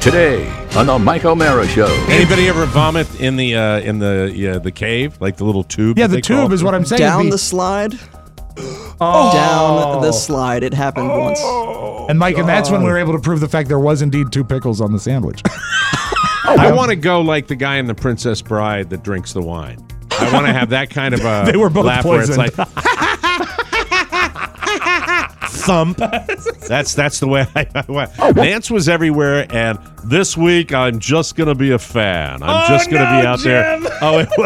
Today on the Mike O'Mara Show. Anybody ever vomit in the cave, like the little tube? Yeah, the tube is what I'm saying. Down the slide. Down the slide. It happened once. And Mike, and that's when we were able to prove the fact there was indeed 2 pickles on the sandwich. I want to go like the guy in The Princess Bride that drinks the wine. I want to have that kind of a They were both laugh where it's poisoned. like thump. That's the way I went. Nance was everywhere, and this week I'm just gonna be a fan. I'm just gonna be out Jim. there. Oh, it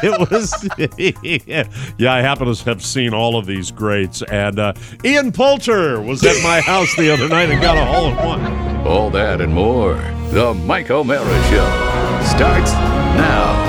was. Yeah, I happen to have seen all of these greats, and Ian Poulter was at my house the other night and got a hole-in-one. All that and more. The Mike O'Mara Show starts now.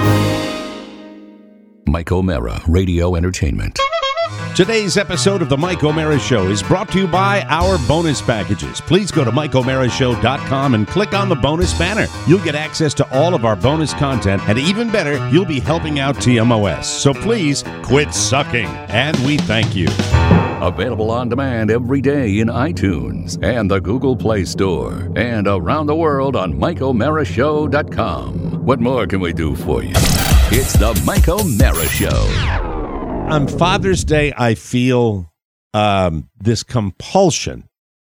Mike O'Mara Radio Entertainment. Today's episode of the Mike O'Mara Show is brought to you by our bonus packages. Please go to MikeO'MaraShow.com and click on the bonus banner. You'll get access to all of our bonus content, and even better, you'll be helping out TMOS. So please quit sucking, and we thank you. Available on demand every day in iTunes and the Google Play Store, and around the world on MikeO'MaraShow.com. What more can we do for you? It's the Mike O'Mara Show. On Father's Day, I feel this compulsion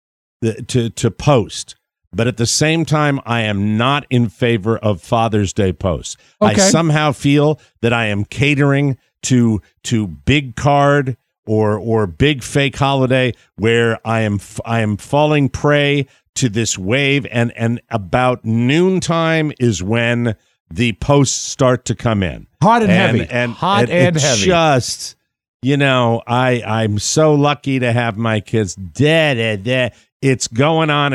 to post, but at the same time, I am not in favor of Father's Day posts. Okay. I somehow feel that I am catering to big card or big fake holiday, where I am falling prey to this wave, and about noontime is when the posts start to come in. Hot and heavy. Hot and it's heavy. Just, I'm so lucky to have my kids. It's going on.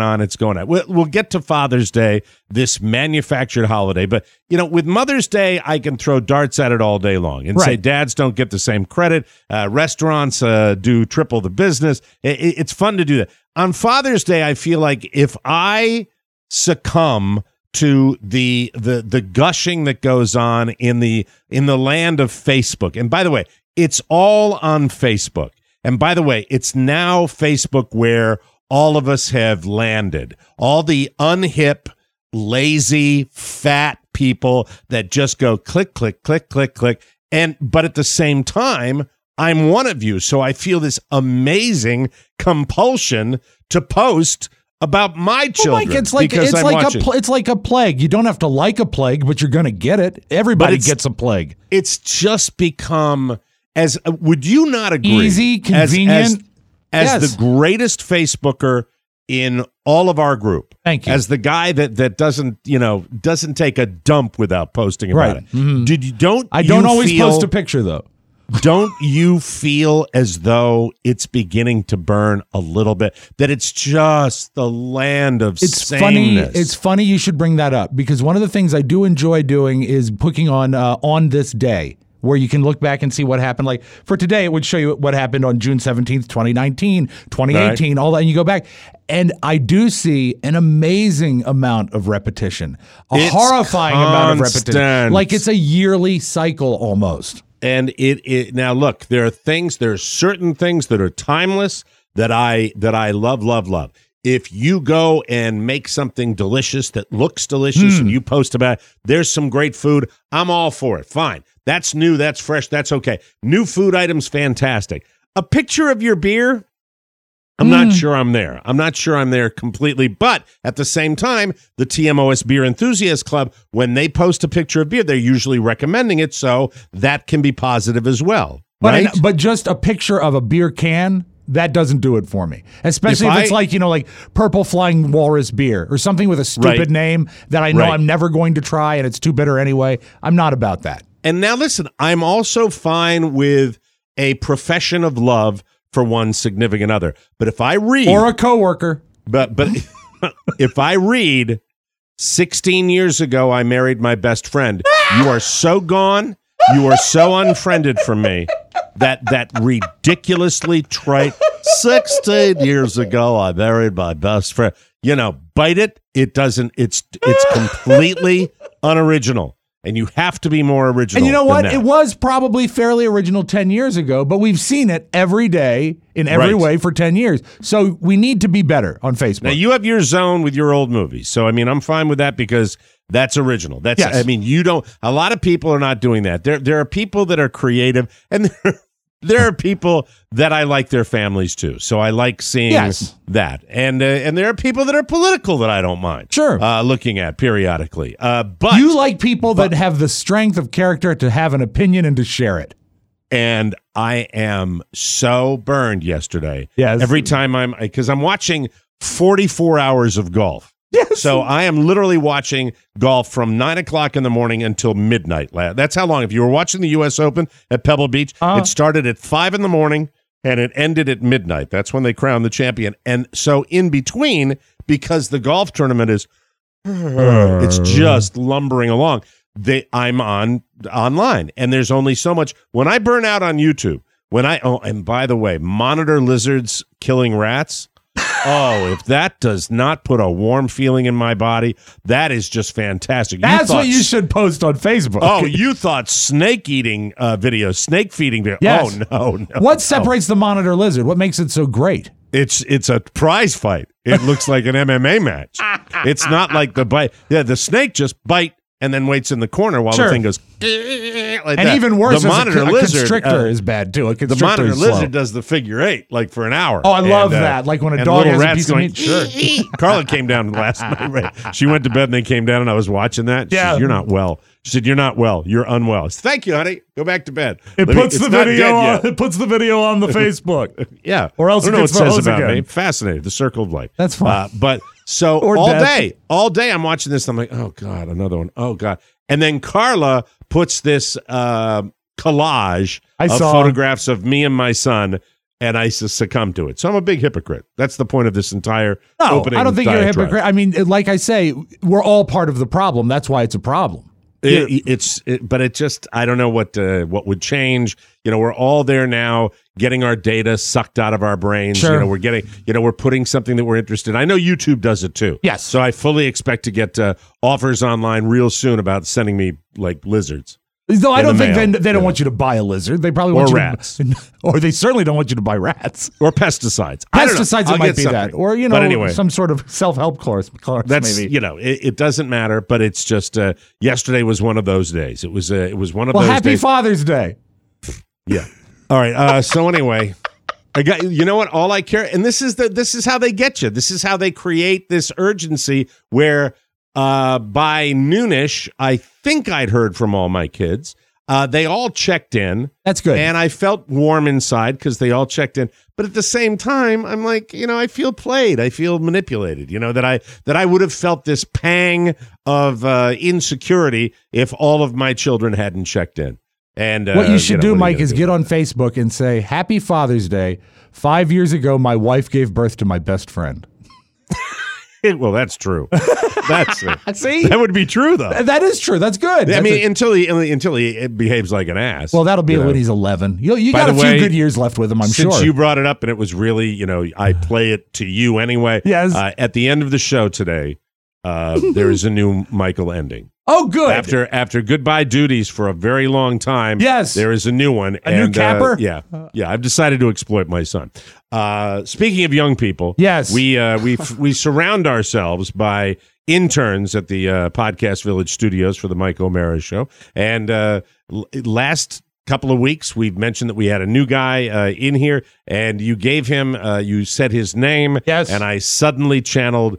We'll get to Father's Day, this manufactured holiday. But, with Mother's Day, I can throw darts at it all day long and say dads don't get the same credit. Restaurants do triple the business. It's fun to do that. On Father's Day, I feel like if I succumb to the gushing that goes on in the land of Facebook. And by the way, it's all on Facebook. And by the way, it's now Facebook where all of us have landed. All the unhip, lazy, fat people that just go click, click, click, click, click. But at the same time, I'm one of you. So I feel this amazing compulsion to post about my children. Mike, it's like a plague. You don't have to like a plague, but you're going to get it. Everybody gets a plague. It's just become, would you not agree? Easy, convenient. As the greatest Facebooker in all of our group. Thank you. As the guy that doesn't take a dump without posting about it. Mm-hmm. I don't always post a picture though. Don't you feel as though it's beginning to burn a little bit? That it's just the land of sameness. It's funny you should bring that up, because one of the things I do enjoy doing is putting on this day, where you can look back and see what happened. Like for today, it would show you what happened on June 17th, 2019, 2018, all that. And you go back, and I do see an amazing amount of repetition, It's horrifying amount of repetition. constant. Like it's a yearly cycle almost. And it now look, there are certain things that are timeless that I love. If you go and make something delicious that looks delicious and you post about it, there's some great food, I'm all for it. Fine. That's new, that's fresh, that's okay. New food items, fantastic. A picture of your beer, I'm not sure I'm there. I'm not sure I'm there completely. But at the same time, the TMOS Beer Enthusiast Club, when they post a picture of beer, they're usually recommending it, so that can be positive as well. Right? But just a picture of a beer can, that doesn't do it for me. Especially if it's like Purple Flying Walrus beer or something with a stupid name that I know I'm never going to try and it's too bitter anyway. I'm not about that. And now listen, I'm also fine with a profession of love for one significant other. But if I read... Or a coworker. But if I read, 16 years ago, I married my best friend, you are so gone, you are so unfriended from me, that ridiculously trite, 16 years ago, I married my best friend. Bite it. It doesn't, it's completely unoriginal. and you have to be more original. And you know what? than that. It was probably fairly original 10 years ago, but we've seen it every day in every Right. way for 10 years. So we need to be better on Facebook. Now, you have your zone with your old movies. So, I mean, I'm fine with that because that's original. That's, Yes. I mean, a lot of people are not doing that. There are people that are creative, and there are people that I like their families too. So I like seeing Yes. that. And there are people that are political that I don't mind. Sure. Looking at periodically. But You like people that have the strength of character to have an opinion and to share it. and I am so burned yesterday. Yes. Every time because I'm watching 44 hours of golf. Yes. So I am literally watching golf from 9 o'clock in the morning until midnight. That's how long. If you were watching the U.S. Open at Pebble Beach, it started at 5 in the morning and it ended at midnight. That's when they crowned the champion. And so in between, because the golf tournament is, it's just lumbering along. I'm online, and there's only so much. When I burn out on YouTube, and by the way, monitor lizards killing rats. Oh, if that does not put a warm feeling in my body, that is just fantastic. That's what you should post on Facebook. Oh, you thought snake eating videos, snake feeding videos. Yes. Oh, no. What separates the monitor lizard? What makes it so great? It's a prize fight. It looks like an MMA match. It's not like the bite. Yeah, the snake just bite and then waits in the corner while Sure. the thing goes like And that. even worse, the is monitor a lizard constrictor is bad too. A the constrictor monitor is slow. lizard does the figure 8 like for an hour. Oh, I love And, that. Like when a and dog little has a rats piece of going, meat. Sure. Carla came down last night. Right? She went to bed and then came down and I was watching that. She Yeah. said, "You're not well." She said, "You're not well. You're unwell." I said, "Thank you, honey. Go back to bed." It It's not dead yet. It puts the video on the Facebook. Yeah. Or else I don't it know what gets it says frozen about again. me. Fascinating. The circle of life. That's fine. But so Or all death. day I'm watching this. And I'm like, oh God, another one. Oh God. And then Carla puts this collage I of saw. photographs of me and my son, and I succumb to it. So I'm a big hypocrite. That's the point of this entire No, opening. I don't think you're a diatribe. hypocrite. I mean, like I say, we're all part of the problem. That's why it's a problem. But it just, I don't know what would change. You know, we're all there now, getting our data sucked out of our brains. Sure. You know, we're putting something that we're interested in. I know YouTube does it too. Yes. So I fully expect to get offers online real soon about sending me like lizards. Though I In don't the think mail. they don't Yeah. want you to buy a lizard. They probably Or want you rats. to, or they certainly don't want you to buy rats. Or pesticides. I don't know. Pesticides, I'll it might get be that, something. or But anyway, some sort of self-help course. that's maybe. it doesn't matter. But it's just yesterday was one of those days. It was one of Well, those happy days. Father's Day. Yeah. All right. So anyway, I got, you know what? All I care, and this is how they get you. This is how they create this urgency where by noonish, I think I'd heard from all my kids. They all checked in. That's good. And I felt warm inside because they all checked in. But at the same time, I'm like, you know, I feel played. I feel manipulated. You know, that I would have felt this pang of insecurity if all of my children hadn't checked in. And What you should do, what are Mike, gonna is do? get on Facebook and say, Happy Father's Day. 5 years ago, my wife gave birth to my best friend. Well, that's true. That's See? that would be true though. That is true. That's good. I That's mean, a- until he behaves like an ass. well, that'll be you know. when he's 11. You By got a the few way, good years left with him, I'm Since sure. you brought it up, and it was really, you know, I play it to you anyway. Yes. At the end of the show today, there is a new Michael ending. Oh, good. After goodbye duties for a very long time, Yes. there is a new one. A new capper? Yeah. I've decided to exploit my son. Speaking of young people, Yes. we surround ourselves by interns at the Podcast Village Studios for the Mike O'Mara Show. And last couple of weeks, we've mentioned that we had a new guy in here, and you gave him, you said his name, Yes. and I suddenly channeled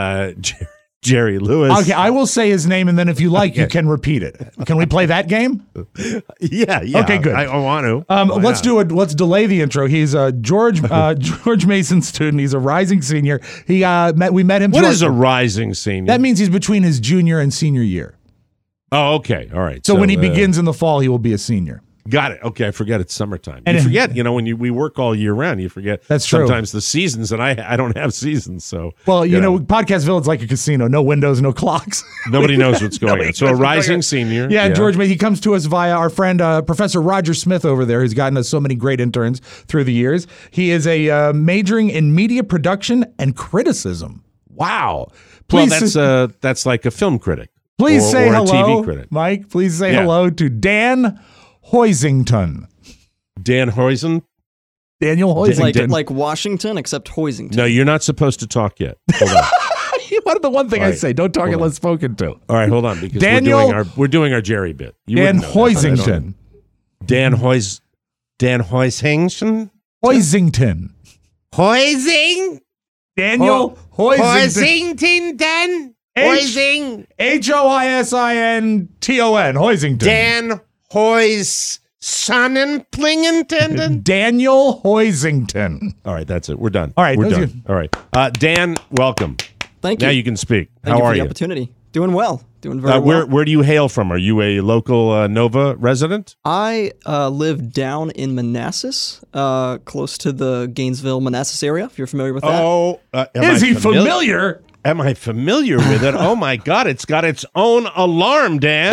Jerry Lewis. Okay, I will say his name, and then if you like, you can repeat it. Can we play that game? Yeah. Okay, good. I want to. Let's delay the intro. He's a George Mason student. He's a rising senior. We met him. What through is our- a rising senior? That means he's between his junior and senior year. Oh, okay. All right. So when he begins in the fall, he will be a senior. Got it. Okay, I forget it's summertime. And You it- forget, you know, when we work all year round, you forget That's true. sometimes the seasons, and I don't have seasons, so Well, you know, Podcast Village is like a casino. No windows, no clocks. nobody knows what's going on. So a knows what's going rising on. senior. Yeah, George, he comes to us via our friend Professor Roger Smith over there, who's gotten us so many great interns through the years. He is a majoring in media production and criticism. Wow. Well, Please, that's like a film critic. Please say or a hello, TV critic. Mike. Please say Yeah. hello to Dan Hoisington. Dan Hoysen? Daniel Hoisington. Like Washington, except Hoisington. No, you're not supposed to talk yet. Hold on. What are the one thing All I right. say? Don't talk Hold unless spoken to. All right, hold on, because Daniel- we're doing our Jerry bit. You Dan wouldn't know that, but I don't- Hoisington. Dan Hoisington? Hoisington. Hoising? Daniel Hoisington. Hoisington, Dan? Hoising. Hoisington. Hoisington. Dan Hoys Sonnenplingentenden? Daniel Hoisington. All right, that's it. We're done. All right, we're that's done. good. All right. Dan, welcome. Thank you. Now you can speak. Thank How you for are the you? opportunity. Doing well. Doing very well. Where do you hail from? Are you a local Nova resident? I live down in Manassas, close to the Gainesville, Manassas area, if you're familiar with that. Oh, Is he familiar? Am I familiar with it? Oh my God, it's got its own alarm, Dan.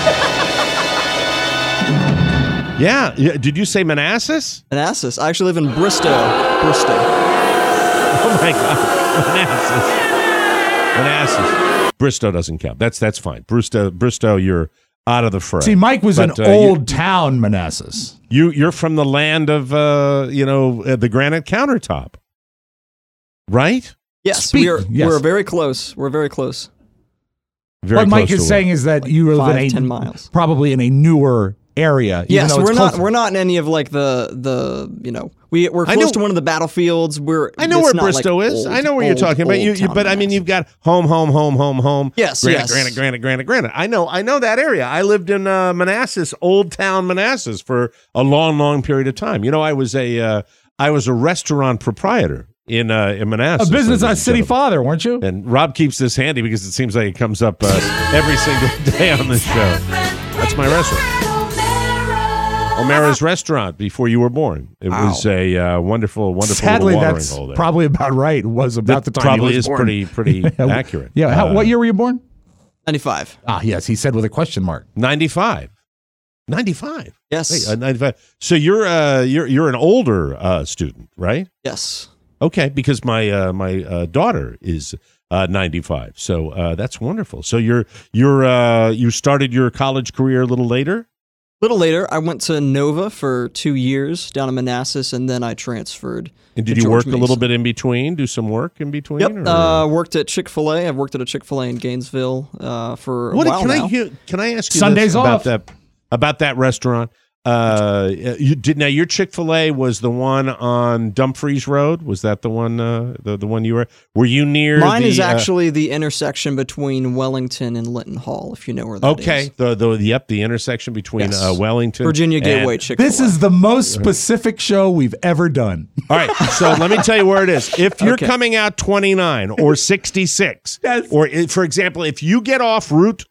Yeah. Did you say Manassas? Manassas. I actually live in Bristow. Oh my God, Manassas. Bristow doesn't count. That's fine. Bristow, you're out of the fray. See, Mike was But, in Old Town Manassas. You're from the land of the granite countertop, right? Yes, Yes. we're very close. We're very close. Very What Mike close is to saying is that you live 5, in 10 miles. probably in a newer area. even Yes, though it's we're close. not in any of like the we're I close know- to one of the battlefields. I know it's where not like Bristow is. I know where you're talking about. You Town but I mean, Manassas. you've got home. Yes, Granite. I know that area. I lived in Manassas, Old Town Manassas, for a long period of time. You know, I was a restaurant proprietor in Manassas. a business ladies on and City gentlemen. Father, weren't you? And Rob keeps this handy because it seems like it comes up every single day on this show. That's my restaurant. O'Mara's Restaurant before you were born. It was a wonderful Sadly, little watering that's hole there. probably about right. Was about That the time he probably was is born. pretty accurate. Yeah. What year were you born? 95. Ah, yes. He said with a question mark. 95. Yes. Hey, 95. So you're an older student, right? Yes. Okay, because my daughter is 95. So that's wonderful. So you started your college career a little later? A little later, I went to Nova for 2 years down in Manassas, and then I transferred. And did to you George work a little Mason. bit in between? Do some work in between? Yep. or- Worked at Chick-fil-A. I've worked at a Chick-fil-A in Gainesville for a What while can now. can I ask you Sundays this off. about that restaurant? Now your Chick-fil-A was the one on Dumfries Road. Was that the one? The one you were you near? Mine is the, actually the intersection between Wellington and Linton Hall, if you know where that is. okay. The intersection between Yes. Wellington, Virginia and- Gateway Chick-fil-A. This is the most specific show we've ever done. All right, so let me tell you where it is. If you're Okay. coming out 29 or 66, Yes. or for example, if you get off Route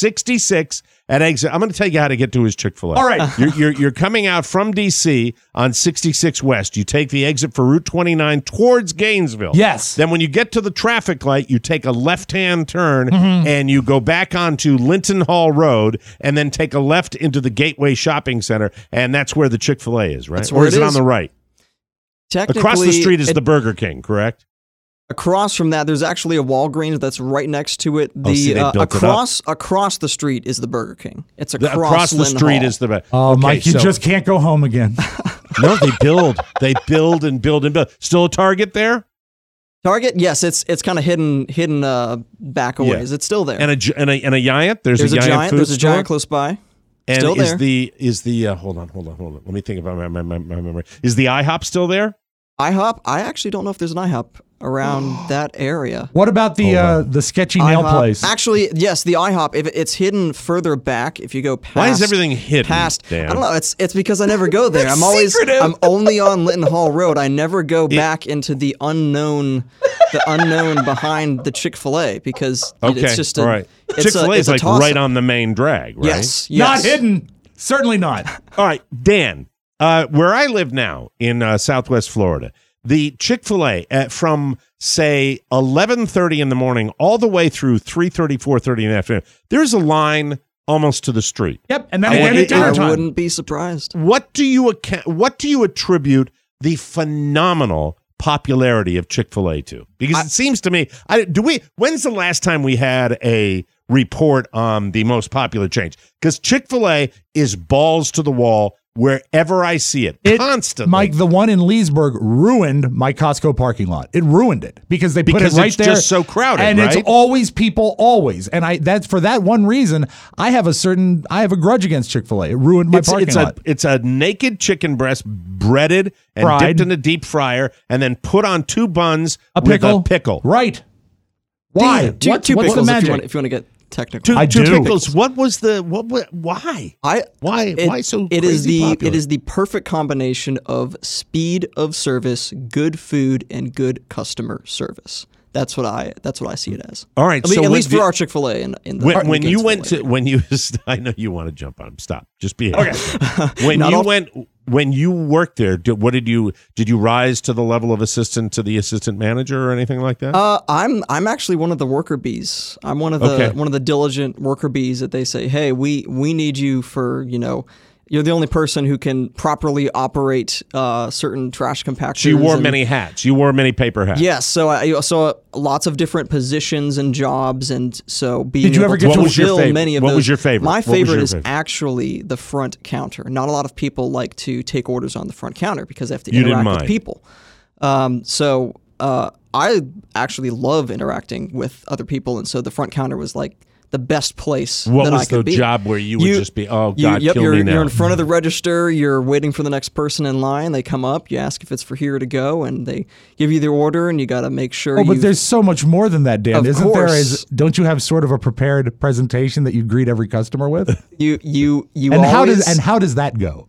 66 at exit, I'm going to tell you how to get to his Chick-fil-A. All right. You're coming out from D.C. on 66 West. You take the exit for Route 29 towards Gainesville. Yes. Then when you get to the traffic light, you take a left-hand turn Mm-hmm. and you go back onto Linton Hall Road and then take a left into the Gateway Shopping Center, and that's where the Chick-fil-A is, right? That's Or where is it it on is. the right? Technically, Across the street is it- the Burger King, correct? Across from that, there's actually a Walgreens that's right next to it. The see, they built it up. across the street is the Burger King. It's Across across the Linton street Hall. is the Oh, okay, Mike, you so- just can't go home again. no. They build and build. Still a Target there, Target. Yes, it's kind of hidden back a Yeah. ways. It's still there. and a Giant. There's there's a Giant. Food There's a store? Giant close by. And still is there. the hold on. Let me think about my memory. Is the IHOP still there? IHOP. I actually don't know if there's an IHOP around that area. What about the sketchy nail IHOP. place? Actually, yes, the IHOP. If it's hidden further back, if you go past. Why is everything hidden? Past. Dan? I don't know. It's because I never go there. Secretive. I'm only on Linton Hall Road. I never go back into the unknown behind the Chick-fil-A because Okay, it's just all right. it's Chick-fil-A is a like toss-up. right on the main drag, right? Yes, Not yes. hidden. Certainly not. All right, Dan. Where I live now in Southwest Florida, the Chick-fil-A from say 11:30 in the morning all the way through 3:30, 4:30 in the afternoon. There's a line almost to the street. Yep. And then And again it- at dinner I time. wouldn't be surprised. What do you attribute the phenomenal popularity of Chick-fil-A to? Because it seems to me, when's the last time we had a report on the most popular change, because Chick-fil-A is balls to the wall wherever I see it constantly. Mike, the one in Leesburg ruined my Costco parking lot. It ruined it because they put it right it's there. Just so crowded, and right? it's always people, always. And that's for that one reason. I have a grudge against Chick-fil-A. It ruined my parking lot. It's a naked chicken breast, breaded and Fried. dipped in a deep fryer, and then put on 2 buns with a pickle. Right? Why? Two What's pickles the magic? if you want to get technical. Two do. pickles. What was the why? Why so it crazy is the popular? It is the perfect combination of speed of service, good food, and good customer service. That's what I see it as. All right, At least for our Chick-fil-A in the when you weekends went for to I know you want to jump on him. Stop. Just behave. Okay. When you worked there, did you rise to the level of assistant to the assistant manager or anything like that? I'm actually one of the worker bees. I'm one of the diligent worker bees that they say, hey, we need you for, you're the only person who can properly operate certain trash compactors. So you wore many hats. You wore many paper hats. Yes, so I saw lots of different positions and jobs, and so being Did you ever able get to to- fulfill many of those. What was your favorite? My What was favorite your is favorite? actually the front counter. Not a lot of people like to take orders on the front counter because they have to You didn't interact with mind. people. I actually love interacting with other people, and so the front counter was like the best place What that I was could the be. job where you would just be, oh, God, yep, kill me now? You're in front of the register. You're waiting for the next person in line. They come up. You ask if it's for here to go, and they give you their order, and you got to make sure. Oh, but there's so much more than that, Dan. Of Isn't there? course. Don't you have sort of a prepared presentation that you greet every customer with? you and always, how does that go?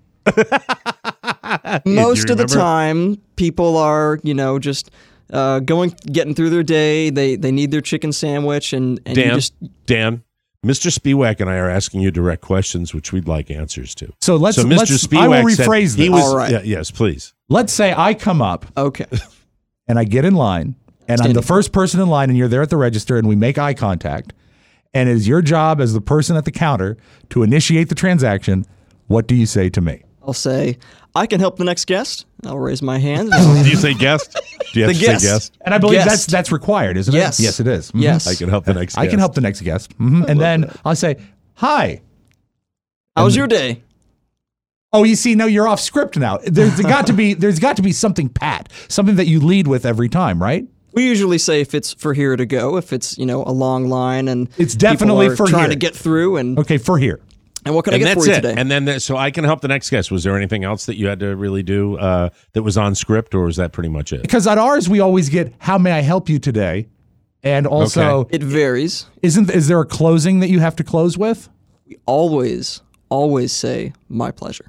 most of the remember? time, people are just getting through their day. They need their chicken sandwich, and Dan, Mr. Spiewak and I are asking you direct questions, which we'd like answers to. So Mr. Spiewak I will said rephrase he this. was, All right. yeah, yes, please. Let's say I come up okay. and I get in line, and I'm the first person in line, and you're there at the register, and we make eye contact, and it is your job as the person at the counter to initiate the transaction. What do you say to me? I'll say, I can help the next guest. I'll raise my hand. Do you say guest? Do you have The to guest. say guest? And I believe Guest. that's required, isn't Yes. it? Yes, it is. Mhm. Yes. I can help the next I guest. can help the next guest. And then I'll say, hi. How was your day? Oh, you see, no, you're off script now. There's got to be something pat, something that you lead with every time, right? We usually say if it's for here to go, if it's a long line and It's definitely people are for trying here. to get through, and Okay, for here. what can I And get that's for you it. today? And then, so I can help the next guest. Was there anything else that you had to really do that was on script, or was that pretty much it? Because at ours we always get, how may I help you today? And also, It varies. is there a closing that you have to close with? We always say my pleasure.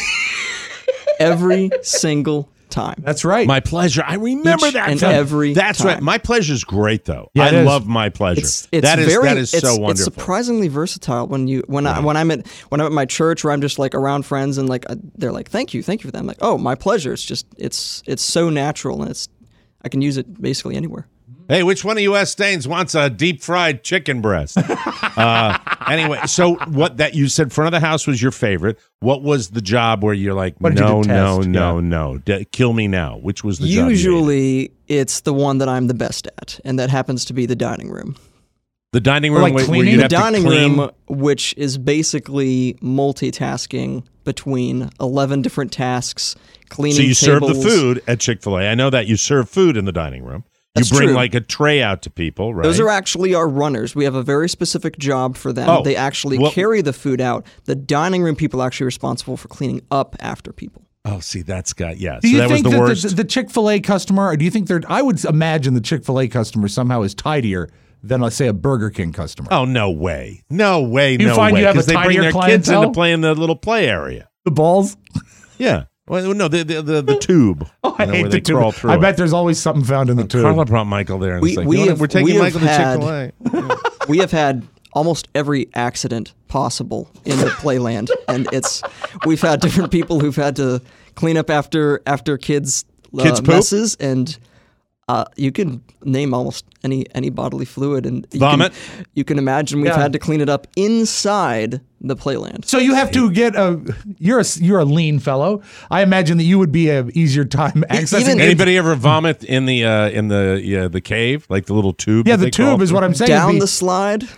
Every single time. That's right. My pleasure. I remember Each that. and time. every That's time. right. My pleasure's great, though. Yeah, it I is. love my pleasure. It's that is so wonderful. It's surprisingly versatile when I'm at my church, where I'm just like around friends, and like they're like, thank you for that. I'm like, oh, my pleasure. It's just it's so natural, and I can use it basically anywhere. Hey, which one of you Stains wants a deep fried chicken breast? Anyway, so what that you said front of the house was your favorite. What was the job where you're like, What did you no, detest? kill me now? Which was the job? Usually, it's the one that I'm the best at, and that happens to be the dining room. The dining room Like where cleaning? you'd The have to dining clean. room, which is basically multitasking between 11 different tasks, cleaning So you serve the tables. food at Chick-fil-A. I know that you serve food in the dining room. That's you bring true. like a tray out to people, right? Those are actually our runners. We have a very specific job for them. Oh, They actually well- carry the food out. The dining room people are actually responsible for cleaning up after people. Oh, see, that's got Do So you that was think the that worst. the Chick-fil-A customer, or do you think they're, I would imagine the Chick-fil-A customer somehow is tidier than, let's say, a Burger King customer. Oh, no way. No way, You no find way. you have a Because they bring tinier their kids in to clientele? play in the little play area. The balls? Yeah. Well, no, the tube. Oh, I You know, hate where the they tube. crawl through I it. bet there's always something found in the tube. Carla brought Michael there and We- it's like, we you know what, have- we're taking we have Michael to had- Chick-fil-A. We have had almost every accident possible in the playland, and we've had different people who've had to clean up after kids' Kids' poop? messes, and you can name almost any bodily fluid, and Vomit? You can imagine we've Yeah. had to clean it up inside the playland. So you have to get you're a lean fellow. I imagine that you would be a easier time accessing. even- Anybody ever vomit in the cave, like the little tube? yeah, that the they crawl tube is through? what I'm saying. Down It'd be- the slide,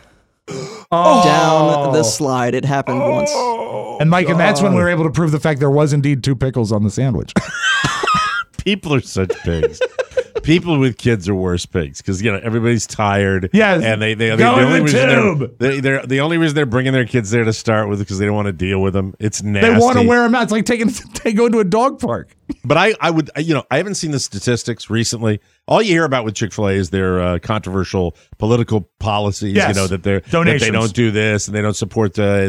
down the slide. It happened once. And Mike, and that's when we were able to prove the fact there was indeed 2 pickles on the sandwich. People are such pigs. People with kids are worse pigs because everybody's tired. Yes, and the only reason they're bringing their kids there to start with is because they don't want to deal with them. It's nasty. They want to wear them out. It's like going to a dog park. But I haven't seen the statistics recently. All you hear about with Chick-fil-A is their controversial political policies. Yes. That they don't do this and they don't support the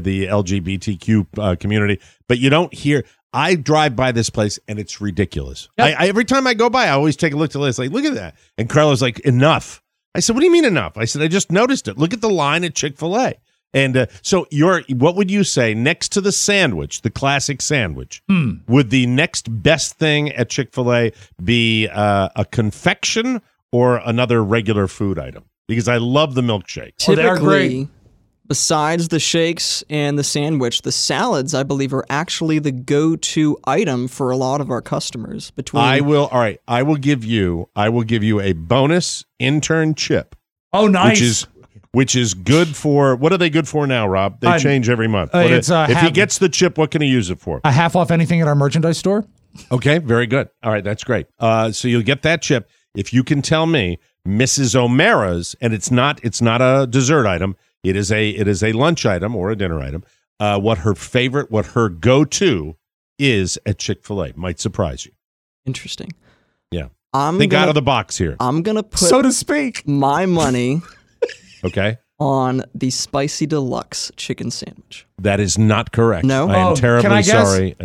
LGBTQ community. But you don't hear. I drive by this place and it's ridiculous. Yep. Every time I go by, I always take a look at the list. Like, look at that. And Carla's like, enough. I said, what do you mean enough? I said, I just noticed it. Look at the line at Chick-fil-A. And so what would you say next to the sandwich, the classic sandwich, would the next best thing at Chick-fil-A be a confection or another regular food item? Because I love the milkshake. Typically, besides the shakes and the sandwich, the salads, I believe, are actually the go-to item for a lot of our customers. I will give you a bonus intern chip. Oh, nice. Which is good for, what are they good for now, Rob? They change every month. If he gets the chip, what can he use it for? A half off anything at our merchandise store. Okay, very good. All right, that's great. So you'll get that chip. If you can tell me Mrs. O'Mara's, and it's not a dessert item, it is a lunch item or a dinner item, what her go-to is at Chick-fil-A. Might surprise you. Interesting. Yeah. Think out of the box here. I'm going to put, so to speak, my money okay, on the Spicy Deluxe chicken sandwich. That is not correct. No? I am terribly sorry.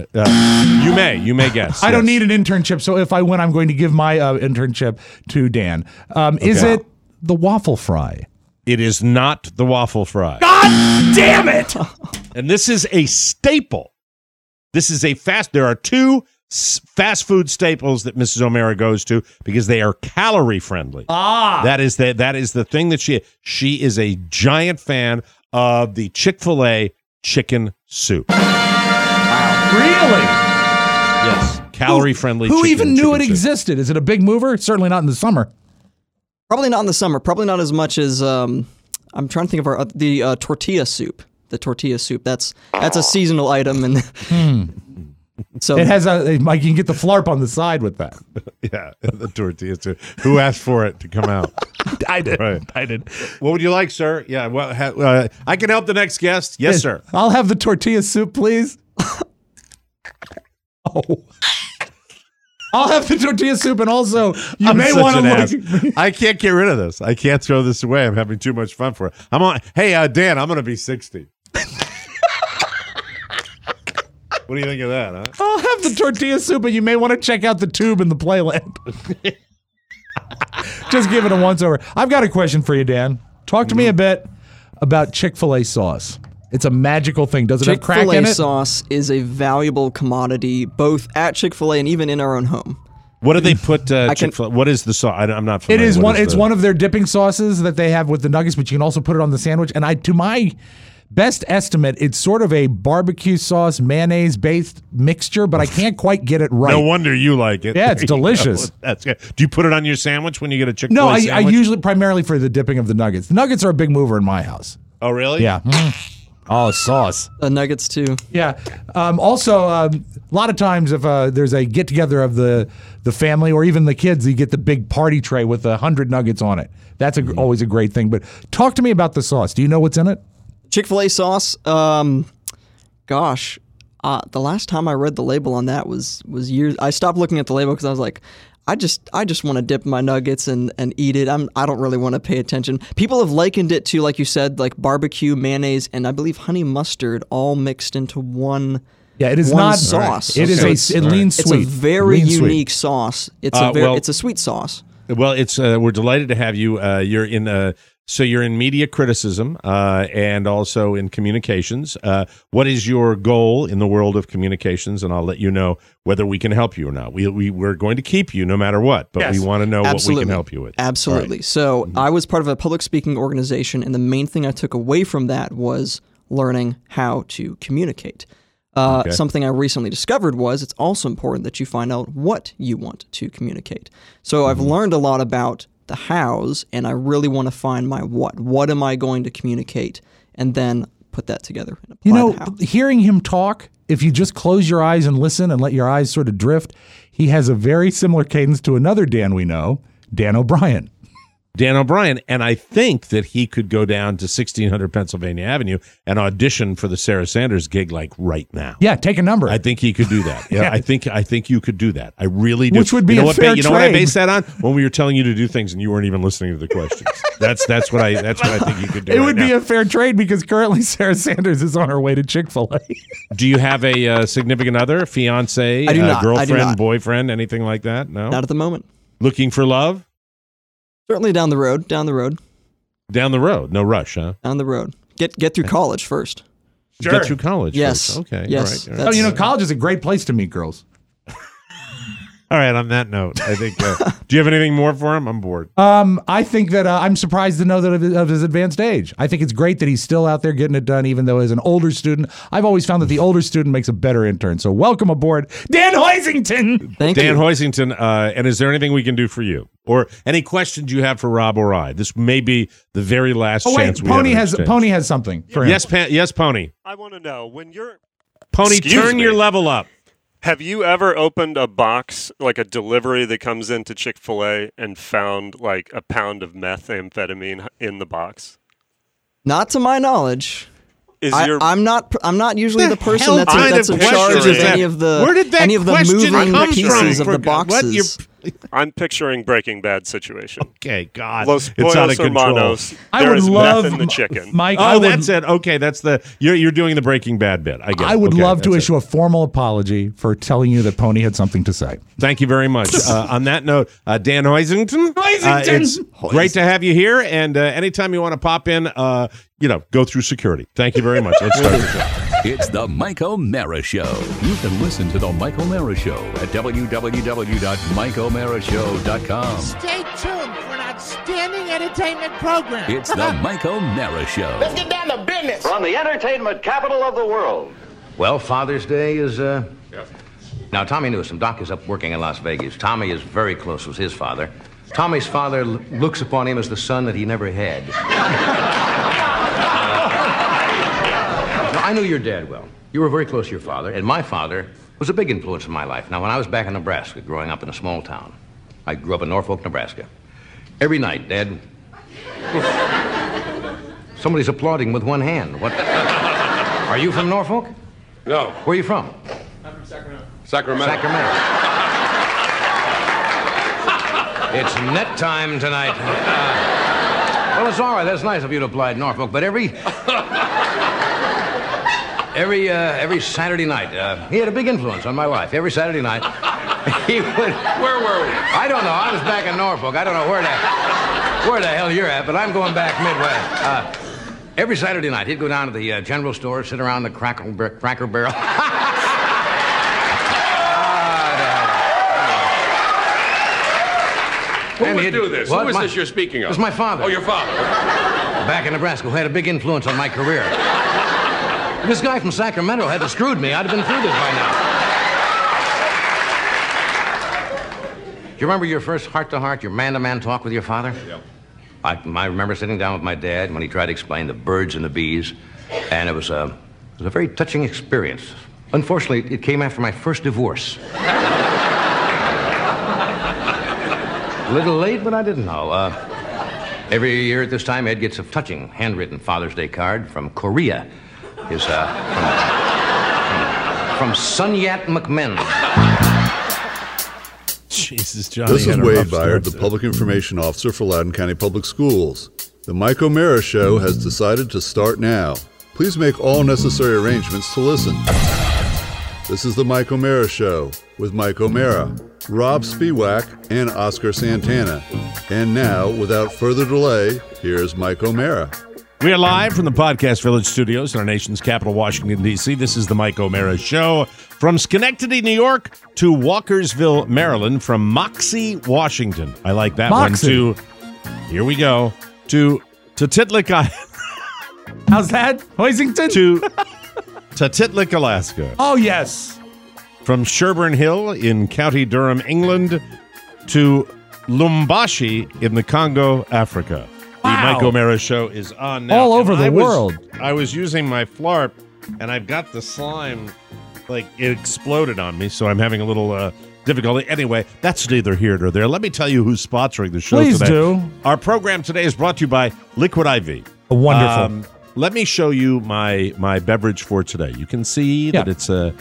You may guess. I don't need an internship, so if I win, I'm going to give my internship to Dan. Is it the waffle fry? It is not the waffle fry. God damn it! And this is a staple. This is there are 2 fast food staples that Mrs. O'Mara goes to because they are calorie friendly. That is the thing that she is a giant fan of the Chick-fil-A chicken soup. Wow. Really? Yes. Calorie friendly. Who even knew it existed? Is it a big mover? Certainly not in the summer. Probably not in the summer. Probably not as much as I'm trying to think of the tortilla soup. The tortilla soup. That's a seasonal item, and so it has Mike. You can get the flarp on the side with that. Yeah, the tortilla soup. Who asked for it to come out? I did. Right. I did. What would you like, sir? Yeah. Well, I can help the next guest. Yes, sir. I'll have the tortilla soup, please. I'll have the tortilla soup, and also you may want to. I can't get rid of this. I can't throw this away. I'm having too much fun for it. Hey, Dan, I'm going to be 60. What do you think of that? Huh? I'll have the tortilla soup, and you may want to check out the tube in the Playland. Just give it a once over. I've got a question for you, Dan. Talk to me a bit about Chick-fil-A sauce. It's a magical thing. Does it have crack in it? Chick-fil-A sauce is a valuable commodity both at Chick-fil-A and even in our own home. What do they put Chick-fil-A? What is the sauce? I'm not familiar. It is one of their dipping sauces that they have with the nuggets, but you can also put it on the sandwich. And to my best estimate, it's sort of a barbecue sauce, mayonnaise-based mixture, but I can't quite get it right. No wonder you like it. Yeah, it's delicious. That's good. Do you put it on your sandwich when you get a Chick-fil-A sandwich? No, I usually primarily for the dipping of the nuggets. The nuggets are a big mover in my house. Oh, really? Yeah. Oh, sauce. Nuggets, too. Yeah. Also, a lot of times if there's a get-together of the family or even the kids, you get the big party tray with 100 nuggets on it. That's always a great thing. But talk to me about the sauce. Do you know what's in it? Chick-fil-A sauce, the last time I read the label on that was years. I stopped looking at the label because I was like, I just want to dip my nuggets and eat it. I don't really want to pay attention. People have likened it to, like you said, like barbecue, mayonnaise, and I believe honey mustard all mixed into one. Yeah, it is not sauce. It is it leans sweet. It's a very unique sauce. It's it's a sweet sauce. Well, we're delighted to have you. You're in media criticism and also in communications. What is your goal in the world of communications? And I'll let you know whether we can help you or not. We're going to keep you no matter what, but we want to know what we can help you with. Absolutely. Right. So I was part of a public speaking organization, and the main thing I took away from that was learning how to communicate. Something I recently discovered was it's also important that you find out what you want to communicate. So I've learned a lot about the hows, and I really want to find my what. What am I going to communicate? And then put that together and apply the how. Hearing him talk, if you just close your eyes and listen and let your eyes sort of drift, he has a very similar cadence to another Dan we know, Dan O'Brien. Dan O'Brien, and I think that he could go down to 1600 Pennsylvania Avenue and audition for the Sarah Sanders gig like right now. Yeah, take a number. I think he could do that. Yeah, I think you could do that. I really do. Which would be a fair trade. You know what I base that on? When we were telling you to do things and you weren't even listening to the questions. That's what I think you could do. It would be a fair trade because currently Sarah Sanders is on her way to Chick-fil-A. Do you have a significant other, fiance, I do not. girlfriend, boyfriend, anything like that? No, not at the moment. Looking for love? Certainly down the road. Down the road. No rush, huh? Down the road. Get through college first. Sure. Get through college yes. first. Okay. Yes. All right. Oh, college is a great place to meet girls. All right, on that note, I think, do you have anything more for him? I'm bored. I think that I'm surprised to know that of his advanced age. I think it's great that he's still out there getting it done, even though as an older student, I've always found that the older student makes a better intern. So welcome aboard, Dan Hoisington. Thank you. Dan Hoisington, and is there anything we can do for you? Or any questions you have for Rob or I? This may be the very last chance we have. Pony has something for him. Yes, Pony. I want to know, when you're... Pony, turn your level up. Have you ever opened a box, like a delivery that comes into Chick-fil-A, and found like a pound of methamphetamine in the box? Not to my knowledge. I'm not usually the person that's in charge of any of the moving pieces of the boxes. I'm picturing Breaking Bad situation. Okay, God, Los it's out of control. Hermanos. I would love meth in the chicken. Mike. That's it. Okay, that's you're doing the Breaking Bad bit. I guess. I would love to issue a formal apology for telling you that Pony had something to say. Thank you very much. On that note, Dan Hoisington, it's great to have you here. And anytime you want to pop in, go through security. Thank you very much. Let's start the show. It's the Mike O'Mara Show. You can listen to the Mike O'Mara Show at www.mikeomarashow.com. Stay tuned for an outstanding entertainment program. It's the Mike O'Mara Show. Let's get down to business. From the entertainment capital of the world. Well, Father's Day is, Now, Tommy Newsom, Doc is up working in Las Vegas. Tommy is very close with his father. Tommy's father looks upon him as the son that he never had. I knew your dad well. You were very close to your father, and my father was a big influence in my life. Now, when I was back in Nebraska, growing up in a small town, I grew up in Norfolk, Nebraska. Every night, Dad... Somebody's applauding with one hand. What? Are you from Norfolk? No. Where are you from? I'm from Sacramento. Sacramento. It's net time tonight. Well, it's all right. That's nice of you to apply at Norfolk, but every Saturday night, he had a big influence on my life. Every Saturday night, he would... Where were we? I don't know. I was back in Norfolk. I don't know where the hell you're at, but I'm going back midway. Every Saturday night, he'd go down to the general store, sit around the Cracker Barrel. Who would do this? Who is this you're speaking of? It's my father. Oh, your father. Back in Nebraska, who had a big influence on my career. This guy from Sacramento had screwed me. I'd have been through this by now. Do you remember your first heart-to-heart, your man-to-man talk with your father? Yeah. I remember sitting down with my dad when he tried to explain the birds and the bees, and it was a very touching experience. Unfortunately, it came after my first divorce. A little late, but I didn't know. Every year at this time, Ed gets a touching handwritten Father's Day card from Korea. From Sun Yat McMahon. Jesus, Johnny. This is Wade Byard, the Public Information Officer for Loudoun County Public Schools. The Mike O'Mara Show has decided to start now. Please make all necessary arrangements to listen. This is the Mike O'Mara Show with Mike O'Mara, Rob Spiewak, and Oscar Santana. And now, without further delay, here's Mike O'Mara. We are live from the Podcast Village studios in our nation's capital, Washington, D.C. This is the Mike O'Mara Show. From Schenectady, New York, to Walkersville, Maryland, from Moxie, Washington. I like that Moxie. one, too. Here we go. To Titlic, How's that, Hoisington? to Titlic, Alaska. Oh, yes. From Sherburne Hill in County Durham, England, to Lumbashi in the Congo, Africa. The Mike O'Mara Show is on now. All over the world. I was using my Flarp, and I've got the slime, like, it exploded on me, so I'm having a little difficulty. Anyway, that's neither here nor there. Let me tell you who's sponsoring the show Please today. do. Our program today is brought to you by Liquid IV. Wonderful. Let me show you my beverage for today. You can see that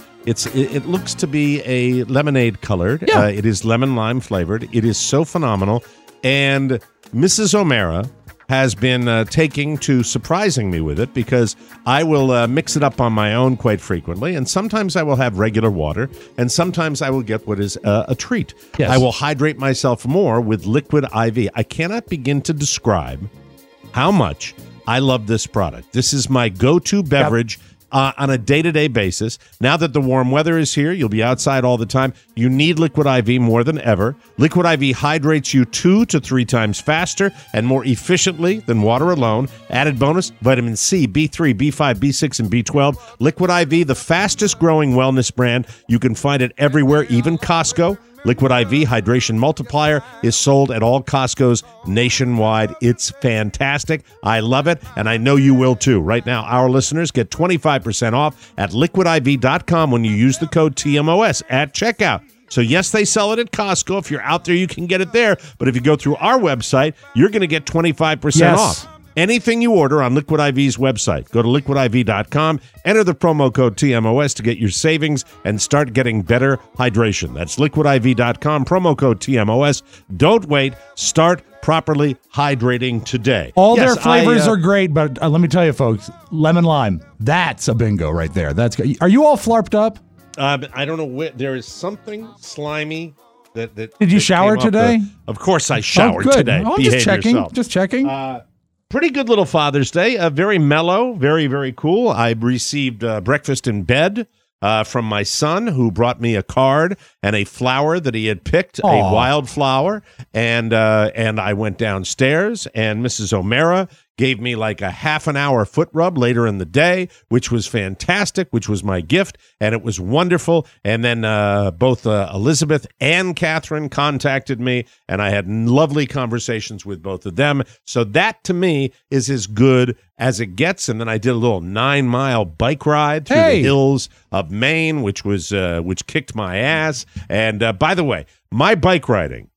it looks to be a lemonade colored. Yeah. It is lemon lime flavored. It is so phenomenal. And Mrs. O'Mara has been taking to surprising me with it because I will mix it up on my own quite frequently. And sometimes I will have regular water. And sometimes I will get what is a treat. Yes. I will hydrate myself more with Liquid IV. I cannot begin to describe how much I love this product. This is my go-to beverage on a day-to-day basis. Now that the warm weather is here, you'll be outside all the time. You need Liquid IV more than ever. Liquid IV hydrates you 2 to 3 times faster and more efficiently than water alone. Added bonus, vitamin C, B3, B5, B6, and B12. Liquid IV, the fastest-growing wellness brand. You can find it everywhere, even Costco. Liquid IV Hydration Multiplier is sold at all Costco's nationwide. It's fantastic. I love it, and I know you will too. Right now, our listeners get 25% off at liquidiv.com when you use the code TMOS at checkout. So, yes, they sell it at Costco. If you're out there, you can get it there. But if you go through our website, you're going to get 25% off. Anything you order on Liquid IV's website, go to liquidiv.com, enter the promo code TMOS to get your savings and start getting better hydration. That's liquidiv.com, promo code TMOS. Don't wait. Start properly hydrating today. All their flavors are great, but let me tell you, folks, lemon lime, that's a bingo right there. Are you all flarped up? I don't know. There is something slimy. Did you shower today? Of course I showered today. Oh, Behave just checking. yourself. Just checking. Pretty good little Father's Day. Very mellow, very, very cool. I received breakfast in bed from my son, who brought me a card and a flower that he had picked, a wildflower. And I went downstairs, and Mrs. O'Mara gave me like a half an hour foot rub later in the day, which was fantastic, which was my gift, and it was wonderful. And then both Elizabeth and Catherine contacted me, and I had lovely conversations with both of them. So that, to me, is as good as it gets. And then I did a little 9-mile bike ride through the hills of Maine, which kicked my ass. And by the way, my bike riding,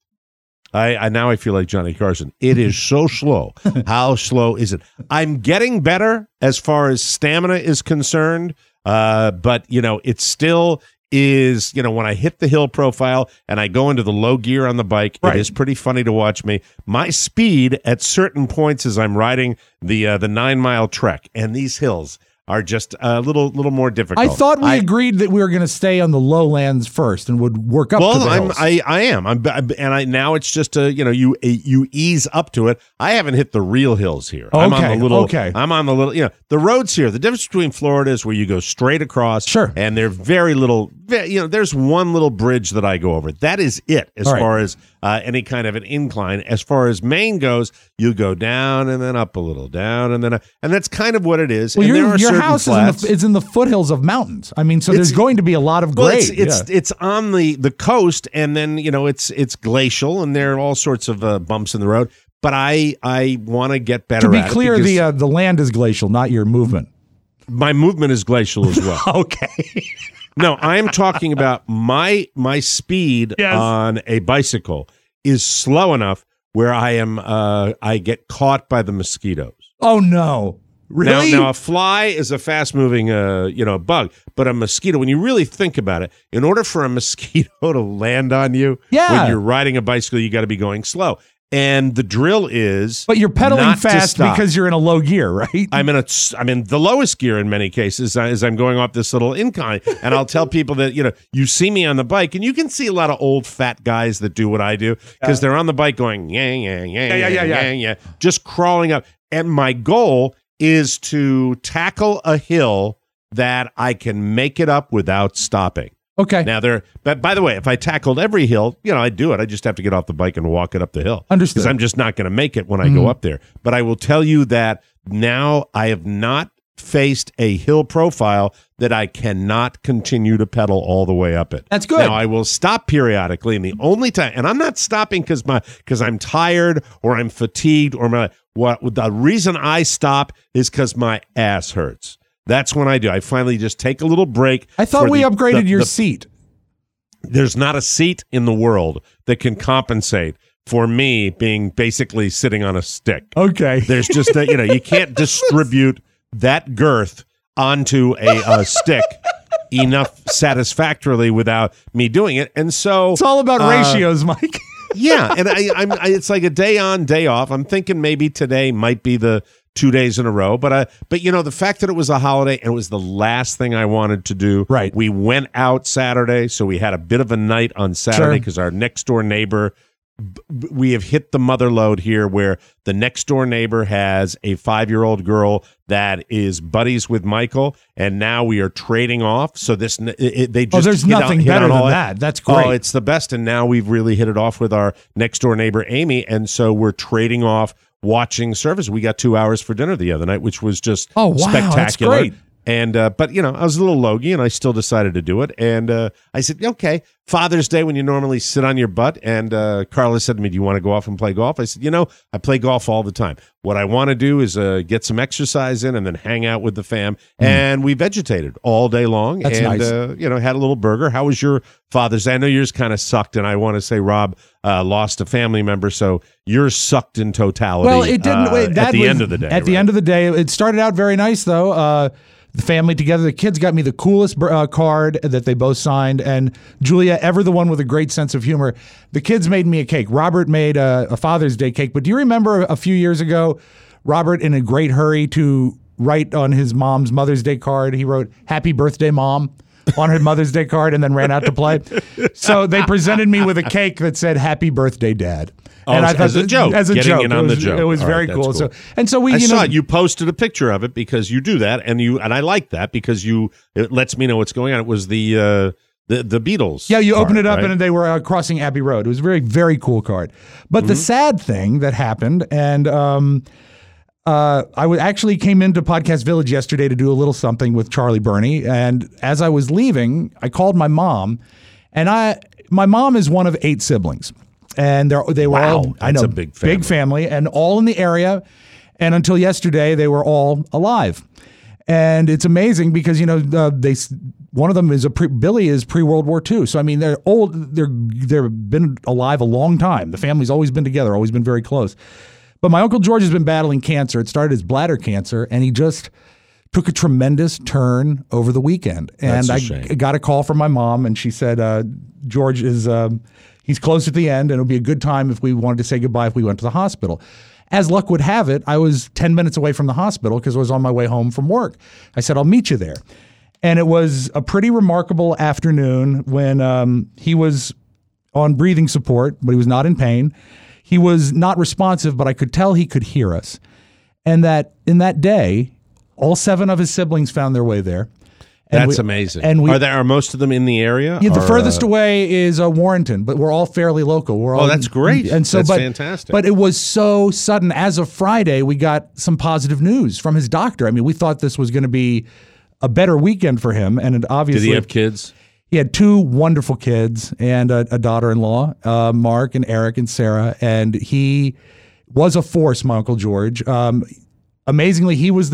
I now I feel like Johnny Carson. It is so slow. How slow is it? I'm getting better as far as stamina is concerned, but it still is. When I hit the hill profile and I go into the low gear on the bike, It is pretty funny to watch me. My speed at certain points as I'm riding the 9-mile trek, and these hills are just a little more difficult. I thought we agreed that we were going to stay on the lowlands first and would work up to the hills. I am. Now it's just you ease up to it. I haven't hit the real hills here. I'm on the little. The roads here. The difference between Florida is where you go straight across. Sure. And they're very little. There's one little bridge that I go over. That is it as far as any kind of an incline. As far as Maine goes, you go down and then up a little, down and then up, and that's kind of what it is. Well, and there are your house is in the foothills of mountains. I mean, so there's going to be a lot of grade. It's on the coast, and then it's glacial, and there are all sorts of bumps in the road. But I want to get better. To be clear, the land is glacial, not your movement. My movement is glacial as well. Okay. No, I am talking about my speed on a bicycle is slow enough where I get caught by the mosquitoes. Oh no. Really? Now a fly is a fast-moving bug, but a mosquito, when you really think about it, in order for a mosquito to land on you when you're riding a bicycle, you got to be going slow. And the drill is, but you're pedaling fast because you're in a low gear, right? I'm in the lowest gear in many cases as I'm going up this little incline. And I'll tell people that you see me on the bike, and you can see a lot of old fat guys that do what I do because they're on the bike going yeah, just crawling up. And my goal is to tackle a hill that I can make it up without stopping. Okay. Now but by the way, if I tackled every hill, I'd do it. I just have to get off the bike and walk it up the hill. Understood. Because I'm just not going to make it when I go up there. But I will tell you that now I have not faced a hill profile that I cannot continue to pedal all the way up it. That's good. Now I will stop periodically, and the only time, and I'm not stopping because I'm tired or I'm fatigued or the reason I stop is because my ass hurts. That's when I do. I finally just take a little break. I thought we upgraded your seat. There's not a seat in the world that can compensate for me being basically sitting on a stick. Okay. There's just you can't distribute that girth onto a stick enough satisfactorily without me doing it. And so it's all about ratios, Mike. Yeah, and it's like a day on, day off. I'm thinking maybe today might be the 2 days in a row, but the fact that it was a holiday and it was the last thing I wanted to do. Right. We went out Saturday, so we had a bit of a night on Saturday because our next door neighbor. We have hit the mother lode here where the next door neighbor has a 5-year-old girl that is buddies with Michael, and now we are trading off. So they just there's nothing better than that. That's great. Oh, it's the best. And now we've really hit it off with our next door neighbor, Amy. And so we're trading off watching service. We got 2 hours for dinner the other night, which was just spectacular. That's great. And but I was a little logy, and I still decided to do it. And I said, okay, Father's Day when you normally sit on your butt. And Carla said to me, "Do you want to go off and play golf?" I said, I play golf all the time. What I want to do is get some exercise in, and then hang out with the fam. And we vegetated all day long. That's and nice. Had a little burger. How was your Father's Day? I know yours kind of sucked, and I want to say Rob lost a family member, so yours sucked in totality. Well, it didn't. At the end of the day. At the end of the day, it started out very nice though. The family together, the kids got me the coolest card that they both signed, and Julia, ever the one with a great sense of humor. The kids made me a cake. Robert made a Father's Day cake, but do you remember a few years ago, Robert, in a great hurry to write on his mom's Mother's Day card, he wrote, "Happy birthday, Mom," on her Mother's Day card, and then ran out to play. So they presented me with a cake that said, "Happy birthday, Dad." And I thought as a joke. As a Getting joke. in on the joke. It was very cool. Cool. So we, I saw it. You posted a picture of it because you do that, and I like that because it lets me know what's going on. It was the Beatles. Yeah, you opened it up right? and they were crossing Abbey Road. It was a very, very cool card. But the sad thing that happened, and I actually came into Podcast Village yesterday to do a little something with Charlie Burney, and as I was leaving, I called my mom, and my mom is one of 8 siblings. And they were all, I know, a big family, and all in the area. And until yesterday, they were all alive. And it's amazing because one of them is Billy is pre-World War II. So I mean, they're old. They've been alive a long time. The family's always been together, always been very close. But my Uncle George has been battling cancer. It started as bladder cancer, and he just took a tremendous turn over the weekend. And I got a call from my mom, and she said, George is. He's close at the end, and it'll be a good time if we wanted to say goodbye if we went to the hospital. As luck would have it, I was 10 minutes away from the hospital because I was on my way home from work. I said, I'll meet you there. And it was a pretty remarkable afternoon when he was on breathing support, but he was not in pain. He was not responsive, but I could tell he could hear us. And that in that day, all 7 of his siblings found their way there. That's amazing. And are most of them in the area? Yeah, the furthest away is Warrenton, but we're all fairly local. We're all, that's great. And so, that's fantastic. But it was so sudden. As of Friday, we got some positive news from his doctor. I mean, we thought this was going to be a better weekend for him, and it obviously. Did he have kids? He had 2 wonderful kids and a daughter-in-law, Mark and Eric and Sarah, and he was a force, my Uncle George. Amazingly, he was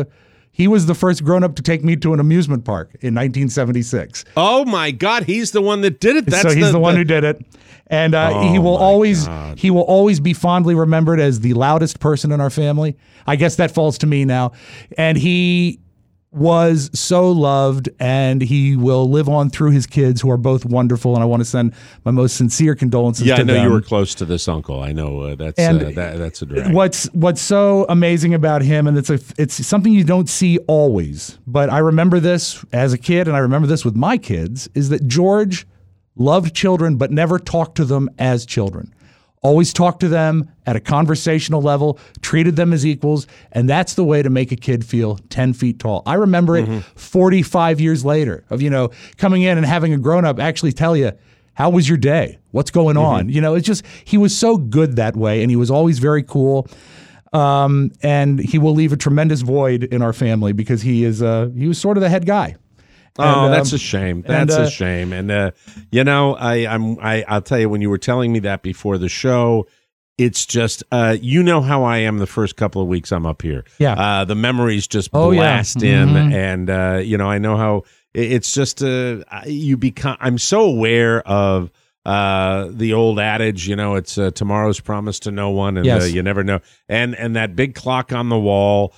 the first grown-up to take me to an amusement park in 1976. Oh my God, he's the one that did it. He's the one who did it, and he will always be fondly remembered as the loudest person in our family. I guess that falls to me now, and he was so loved, and he will live on through his kids, who are both wonderful. And I want to send my most sincere condolences to them. Yeah, I know you were close to this uncle. I know that's a drag. What's so amazing about him, and it's something you don't see always, but I remember this as a kid, and I remember this with my kids, is that George loved children but never talked to them as children. Always talked to them at a conversational level, treated them as equals, and that's the way to make a kid feel 10 feet tall. I remember it 45 years later of, coming in and having a grown-up actually tell you, how was your day? What's going on? It's just, he was so good that way, and he was always very cool. And he will leave a tremendous void in our family because he was sort of the head guy. Oh, that's a shame. That's a shame. And I'll tell you, when you were telling me that before the show, it's just you know how I am the first couple of weeks I'm up here. Yeah. The memories just blast in, and I know how it's just you become. I'm so aware of the old adage, it's tomorrow's promise to no one, and you never know. And that big clock on the wall,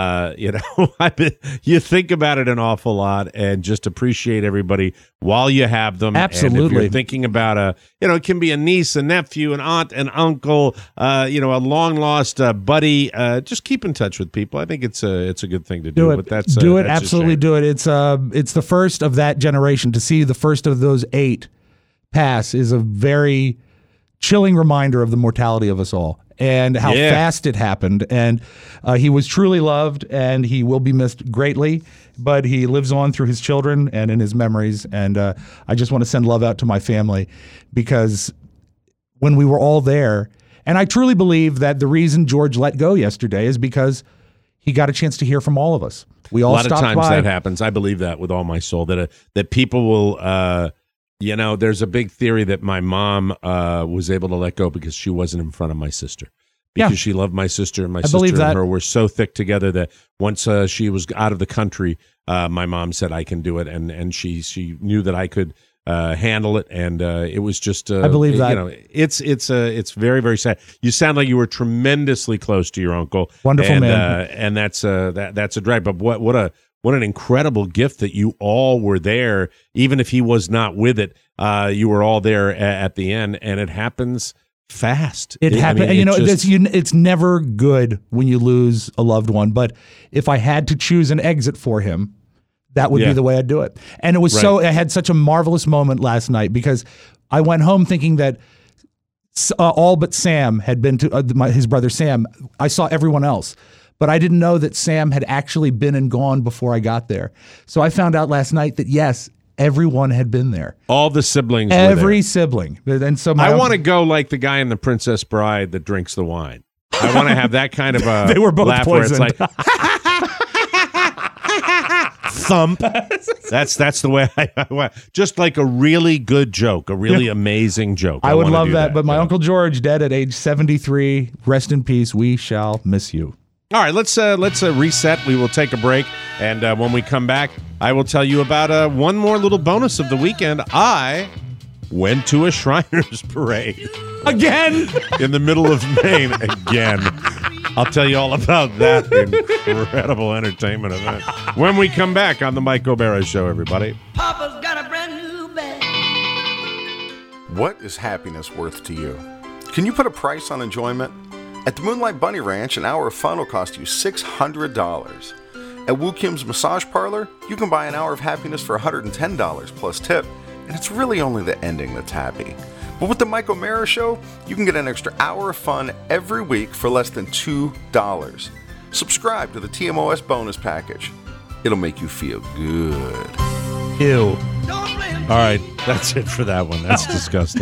you think about it an awful lot, and just appreciate everybody while you have them. Absolutely. And if you're thinking about it can be a niece, a nephew, an aunt, an uncle, a long lost buddy. Just keep in touch with people. I think it's a good thing to do. But that's absolutely do it. It's the first of that generation. To see the first of those 8 pass is a very chilling reminder of the mortality of us all and how fast it happened. And he was truly loved, and he will be missed greatly, but he lives on through his children and in his memories. And I just want to send love out to my family, because when we were all there, and I truly believe that the reason George let go yesterday is because he got a chance to hear from all of us. We all stopped by. A lot of times that happens. I believe that with all my soul, that people will there's a big theory that my mom was able to let go because she wasn't in front of my sister. Because she loved my sister, and my sister and her were so thick together that once she was out of the country, my mom said, I can do it. And she knew that I could handle it. And it was just, I believe that. It's very, very sad. You sound like you were tremendously close to your uncle. Wonderful man. And that's a drag. But what an incredible gift that you all were there, even if he was not with it. You were all there at the end, and it happens fast. It happened. It's never good when you lose a loved one. But if I had to choose an exit for him, that would be the way I'd do it. And it was I had such a marvelous moment last night, because I went home thinking that all but Sam had been to his brother Sam. I saw everyone else. But I didn't know that Sam had actually been and gone before I got there. So I found out last night that, yes, everyone had been there. All the siblings were Every there. sibling. And so I want to go like the guy in The Princess Bride that drinks the wine. I want to have that kind of a they were both laugh poisoned. where it's like thump. That's the way I want. Just like a really good joke, a really amazing joke. I would love that. But my Uncle George, dead at age 73, rest in peace. We shall miss you. All right, let's reset. We will take a break, and when we come back, I will tell you about one more little bonus of the weekend. I went to a Shriners Parade again in the middle of Maine again. I'll tell you all about that incredible entertainment event when we come back on the Mike O'Bara Show. Everybody, Papa's got a brand new bag. What is happiness worth to you? Can you put a price on enjoyment? At the Moonlight Bunny Ranch, an hour of fun will cost you $600. At Woo Kim's Massage Parlor, you can buy an hour of happiness for $110 plus tip, and it's really only the ending that's happy. But with the Mike O'Mara Show, you can get an extra hour of fun every week for less than $2. Subscribe to the TMOS bonus package. It'll make you feel good. Ew. All right, that's it for that one. That's disgusting.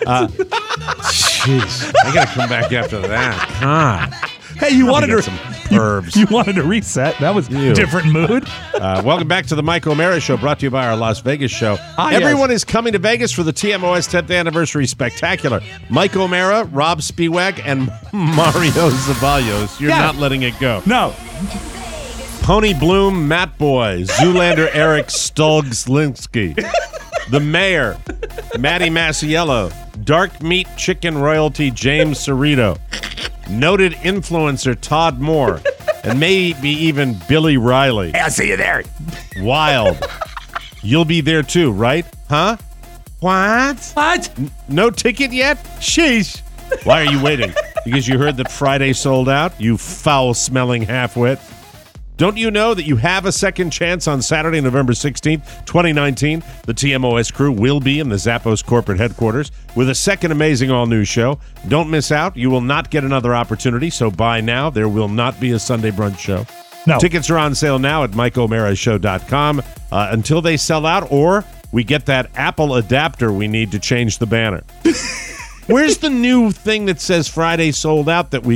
Jeez, I gotta come back after that. God. Hey, you wanted to some herbs. You wanted to reset. That was a different mood. Welcome back to the Mike O'Mara Show, brought to you by our Las Vegas show. Everyone is coming to Vegas for the TMOS 10th Anniversary Spectacular. Mike O'Mara, Rob Spiewak, and Mario Zavallos. You're not letting it go. No. Pony Bloom, Matt Boy, Zoolander Eric Stolgslinski, the Mayor, Matty Masiello, Dark Meat Chicken Royalty James Cerrito, noted influencer Todd Moore, and maybe even Billy Riley. Hey, I'll see you there. Wild. You'll be there too, right? Huh? What? No ticket yet? Sheesh. Why are you waiting? Because you heard that Friday sold out? You foul-smelling halfwit. Don't you know that you have a second chance on Saturday, November 16th, 2019? The TMOS crew will be in the Zappos corporate headquarters with a second amazing all-new show. Don't miss out. You will not get another opportunity, so buy now. There will not be a Sunday brunch show. No. Tickets are on sale now at MikeO'MaraShow.com until they sell out, or we get that Apple adapter we need to change the banner. Where's the new thing that says Friday sold out that we've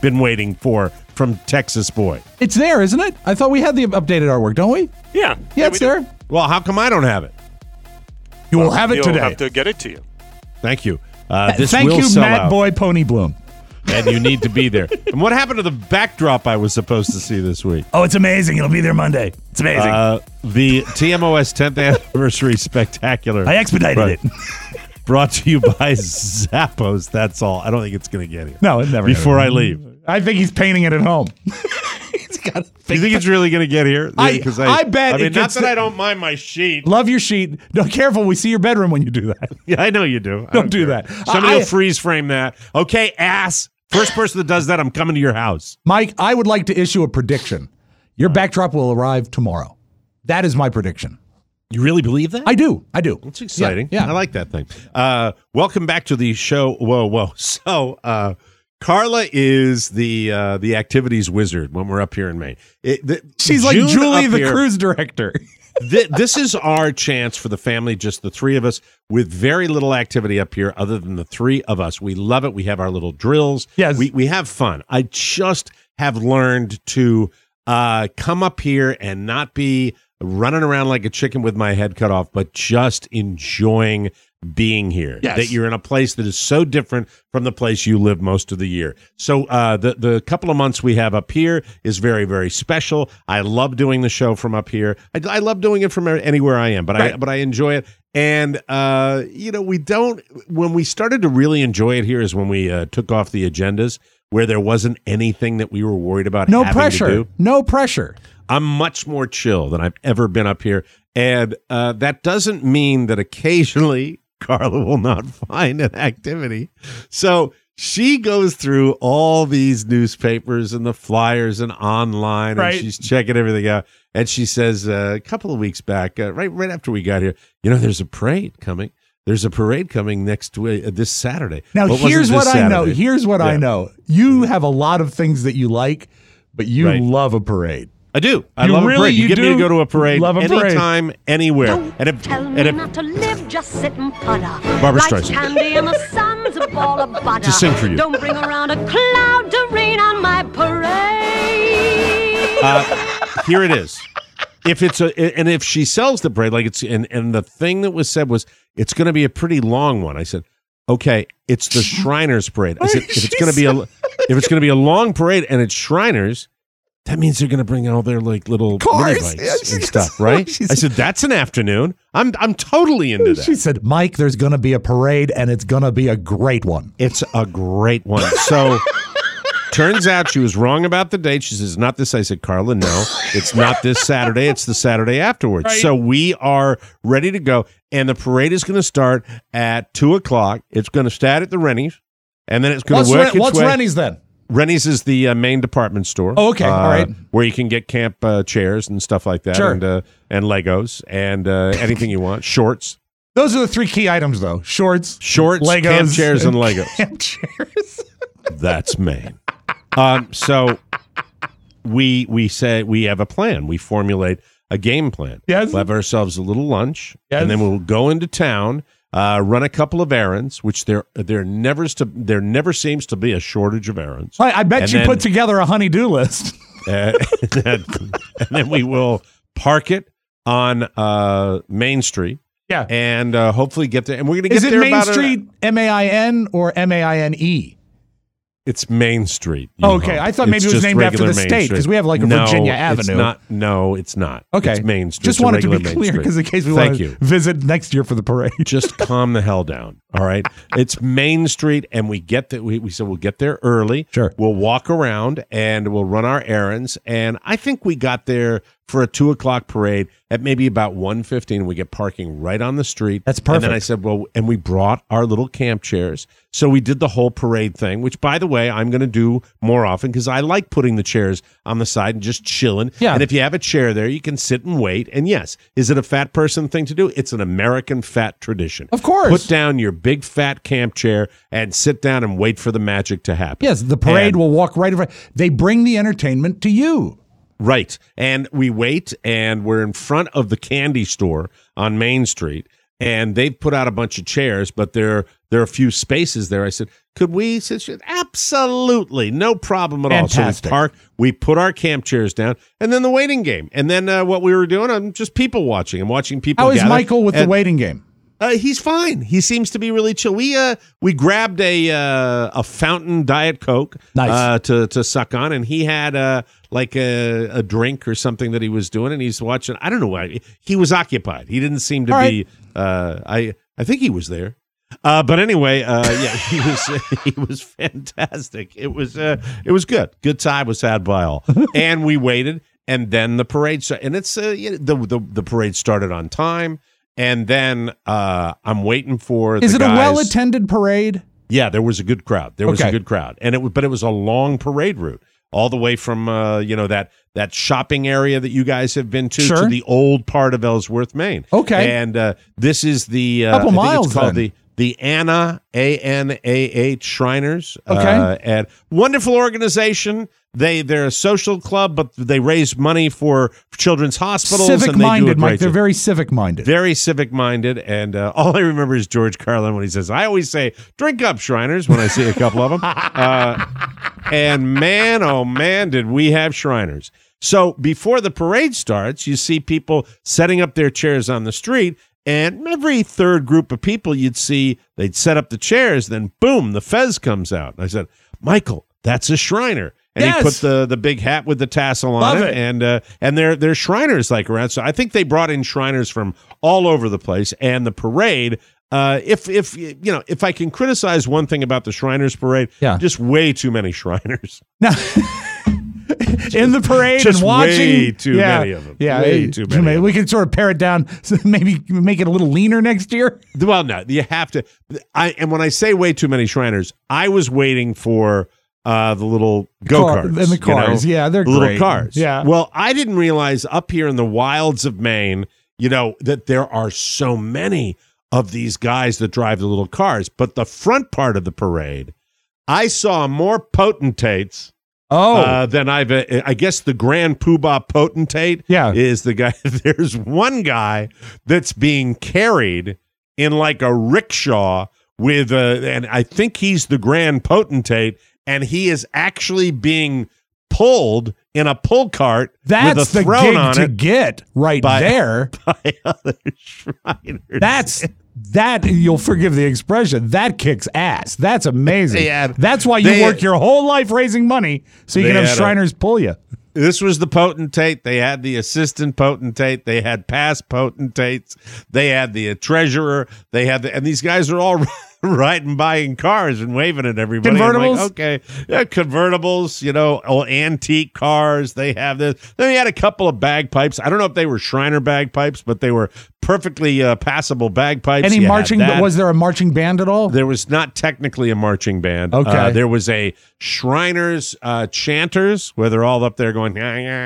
been waiting for from Texas Boy. It's there, isn't it? I thought we had the updated artwork, don't we? Yeah. Yeah, it's there. Well, how come I don't have it? You will have it today. You'll have to get it to you. Thank you. This Thank will you, sell Matt out, Boy Pony Bloom. and you need to be there. And what happened to the backdrop I was supposed to see this week? Oh, it's amazing. It'll be there Monday. It's amazing. The TMOS 10th Anniversary Spectacular. I expedited it. Brought to you by Zappos. That's all. I don't think it's going to get here. No, it never. Before I leave. I think he's painting it at home. He's got. You think it's really going to get here? I bet. I mean, not that I don't mind my sheet. Love your sheet. No, careful. We see your bedroom when you do that. Yeah, I know you do. Don't do that. Somebody will freeze frame that. Okay, ass. First person that does that, I'm coming to your house. Mike, I would like to issue a prediction. Your backdrop will arrive tomorrow. That is my prediction. You really believe that? I do. It's exciting. Yeah. I like that thing. Welcome back to the show. Whoa. So, Carla is the activities wizard when we're up here in Maine. She's like Julie, the cruise director. This is our chance for the family, just the three of us, with very little activity up here other than the three of us. We love it. We have our little drills. Yes. We have fun. I just have learned to come up here and not be running around like a chicken with my head cut off, but just enjoying being here. Yes. That you're in a place that is so different from the place you live most of the year. So the couple of months we have up here is very, very special. I love doing the show from up here. I love doing it from anywhere I am, but I enjoy it. And when we started to really enjoy it here is when we took off the agendas where there wasn't anything that we were worried about having to do. No pressure. I'm much more chill than I've ever been up here. And that doesn't mean that occasionally Carla will not find an activity. So she goes through all these newspapers and the flyers and online, and she's checking everything out. And she says a couple of weeks back, right after we got here, there's a parade coming. There's a parade coming this Saturday. Now, here's what I know. Here's what I know. You have a lot of things that you like, but you love a parade. I do. I love a parade. You get me to go to a parade anytime, anywhere. Don't tell me not to live, just sit and putter. Barbra like Streisand. Candy and the sun's a ball of butter. To sing for you. Don't bring around a cloud to rain on my parade. Here it is. If she sells the parade, like and the thing that was said was it's going to be a pretty long one. I said, okay, it's the Shriners parade. I said, if it's going to be a long parade and it's Shriners, that means they're going to bring all their like little mini bikes and stuff, right? I said, that's an afternoon. I'm totally into that. She said, Mike, there's going to be a parade and it's going to be a great one. It's a great one. So turns out she was wrong about the date. She says, not this. I said, Carla, no, it's not this Saturday. It's the Saturday afterwards. Right. So we are ready to go. And the parade is going to start at 2:00. It's going to start at the Rennie's. And then it's going to work its way. What's Rennie's then? Rennie's is the main department store. Oh, okay. All right. Where you can get camp chairs and stuff like that. Sure. And Legos and anything you want. Shorts. Those are the three key items, though. Shorts, Legos, camp chairs, and Legos. Camp chairs. That's Maine. So we say we have a plan. We formulate a game plan. Yes. We'll have ourselves a little lunch. Yes. And then we'll go into town. Run a couple of errands, which there never seems to be a shortage of errands. I bet you put together a honey-do list. And then we will park it on Main Street. Yeah, and hopefully get there. And we're going to get there. Is it Main Street M-A-I-N or M-A-I-N-E? It's Main Street. Okay, I thought maybe it was named after the state because we have like a Virginia Avenue. No, it's not. Okay, it's Main Street. Just wanted to be clear because in case we want to visit next year for the parade. Just calm the hell down. All right, it's Main Street, and we get that. We said we'll get there early. Sure, we'll walk around and we'll run our errands. And I think we got there for a 2:00 parade at maybe about 1:15. We get parking right on the street. That's perfect. And then I said, well, and we brought our little camp chairs. So we did the whole parade thing, which, by the way, I'm going to do more often because I like putting the chairs on the side and just chilling. Yeah. And if you have a chair there, you can sit and wait. And yes, is it a fat person thing to do? It's an American fat tradition. Of course. Put down your big fat camp chair and sit down and wait for the magic to happen. Yes, the parade will walk right in front. They bring the entertainment to you. Right. And we wait, and we're in front of the candy store on Main Street. and they've put out a bunch of chairs, but there are a few spaces there. I said, could we sit? She said, absolutely, no problem at Fantastic. all. So we put our camp chairs down, and then the waiting game. And then what we were doing, I'm just people watching. I'm watching people How is gather. Michael with the waiting game? He's fine. He seems to be really chill. We grabbed a fountain Diet Coke to suck on, and he had a drink or something that he was doing, and he's watching. I don't know why he was occupied. He didn't seem to be. I think he was there. But anyway, he was fantastic. It was good. Good time was had by all, and we waited, and then the parade started, and it's the parade started on time. And then I'm waiting for the guys. Is it a well-attended parade? Yeah, there was a good crowd. There was a good crowd, and it was a long parade route all the way from that shopping area that you guys have been to the old part of Ellsworth, Maine. Okay, and this is the couple miles. It's called the Anna ANAH Shriners. Okay, and wonderful organization. They're a social club, but they raise money for children's hospitals. Civic-minded, Mike. They're very civic-minded. Very civic-minded, and all I remember is George Carlin when he says, I always say, drink up, Shriners, when I see a couple of them. And man, oh man, did we have Shriners. So before the parade starts, you see people setting up their chairs on the street, and every third group of people you'd see, they'd set up the chairs, then boom, the fez comes out. And I said, Michael, that's a Shriner. And he put the big hat with the tassel on it. And they're Shriners like around. So I think they brought in Shriners from all over the place. And the parade, if I can criticize one thing about the Shriners parade, just way too many Shriners. In the parade just and watching, way too many of them. Yeah, way too many. We can sort of pare it down, so maybe make it a little leaner next year. Well, no, you have to. And when I say way too many Shriners, I was waiting for the little go-karts. And the cars, they're the great. Little cars. Yeah. Well, I didn't realize up here in the wilds of Maine, that there are so many of these guys that drive the little cars. But the front part of the parade, I saw more potentates than I guess the Grand Poobah potentate is the guy. There's one guy that's being carried in like a rickshaw with and I think he's the Grand Potentate, and he is actually being pulled in a pull cart with a throne gig on to get right there by other Shriners. That you'll forgive the expression. That kicks ass. That's amazing. That's why you work your whole life raising money so you can have Shriners pull you. This was the potentate. They had the assistant potentate. They had past potentates. They had the treasurer. They had and these guys are all riding by in cars and waving at everybody. Convertibles? Like, okay. Yeah, convertibles, old antique cars. They have this. Then they had a couple of bagpipes. I don't know if they were Shriner bagpipes, but they were perfectly passable bagpipes. Any marching? Was there a marching band at all? There was not technically a marching band. Okay. There was a Shriners chanters where they're all up there going,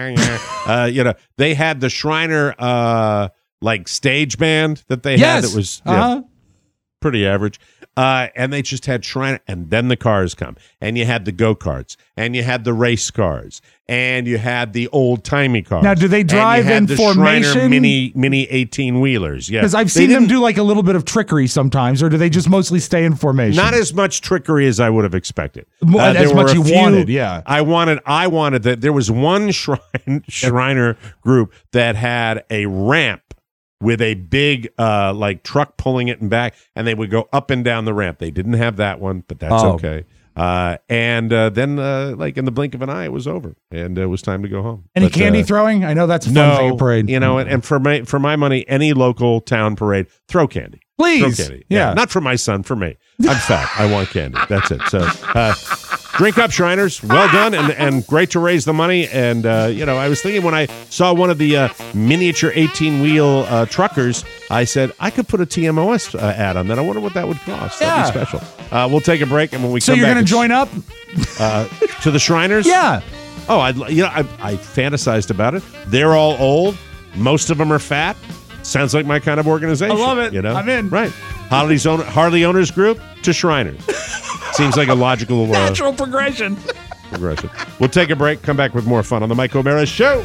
they had the Shriner stage band that they had that was pretty average. And they just had Shriner, and then the cars come, and you had the go-karts, and you had the race cars, and you had the old-timey cars. Now, do they drive in formation? Shriner mini 18-wheelers, yeah. Because I've seen them do like a little bit of trickery sometimes, or do they just mostly stay in formation? Not as much trickery as I would have expected. As much you wanted, yeah. I wanted that. There was one Shriner group that had a ramp with a big truck pulling it and back, and they would go up and down the ramp. They didn't have that one, but that's okay. And then in the blink of an eye, it was over, and it was time to go home. Any candy throwing? I know that's a fun thing at parade. And for my money, any local town parade, throw candy. Please. Throw candy. Yeah. Not for my son, for me. I'm fat. I want candy. That's it. So drink up, Shriners. Well done, and great to raise the money. And, I was thinking when I saw one of the miniature 18-wheel truckers, I said, I could put a TMOS ad on that. I wonder what that would cost. That'd be special. We'll take a break, and when we come back. So you're going to join up? To the Shriners? Yeah. Oh, I fantasized about it. They're all old. Most of them are fat. Sounds like my kind of organization. I love it. I'm in. Right. Harley Owners Group to Shriners. Seems like a logical natural progression. We'll take a break. Come back with more fun on the Mike O'Meara Show.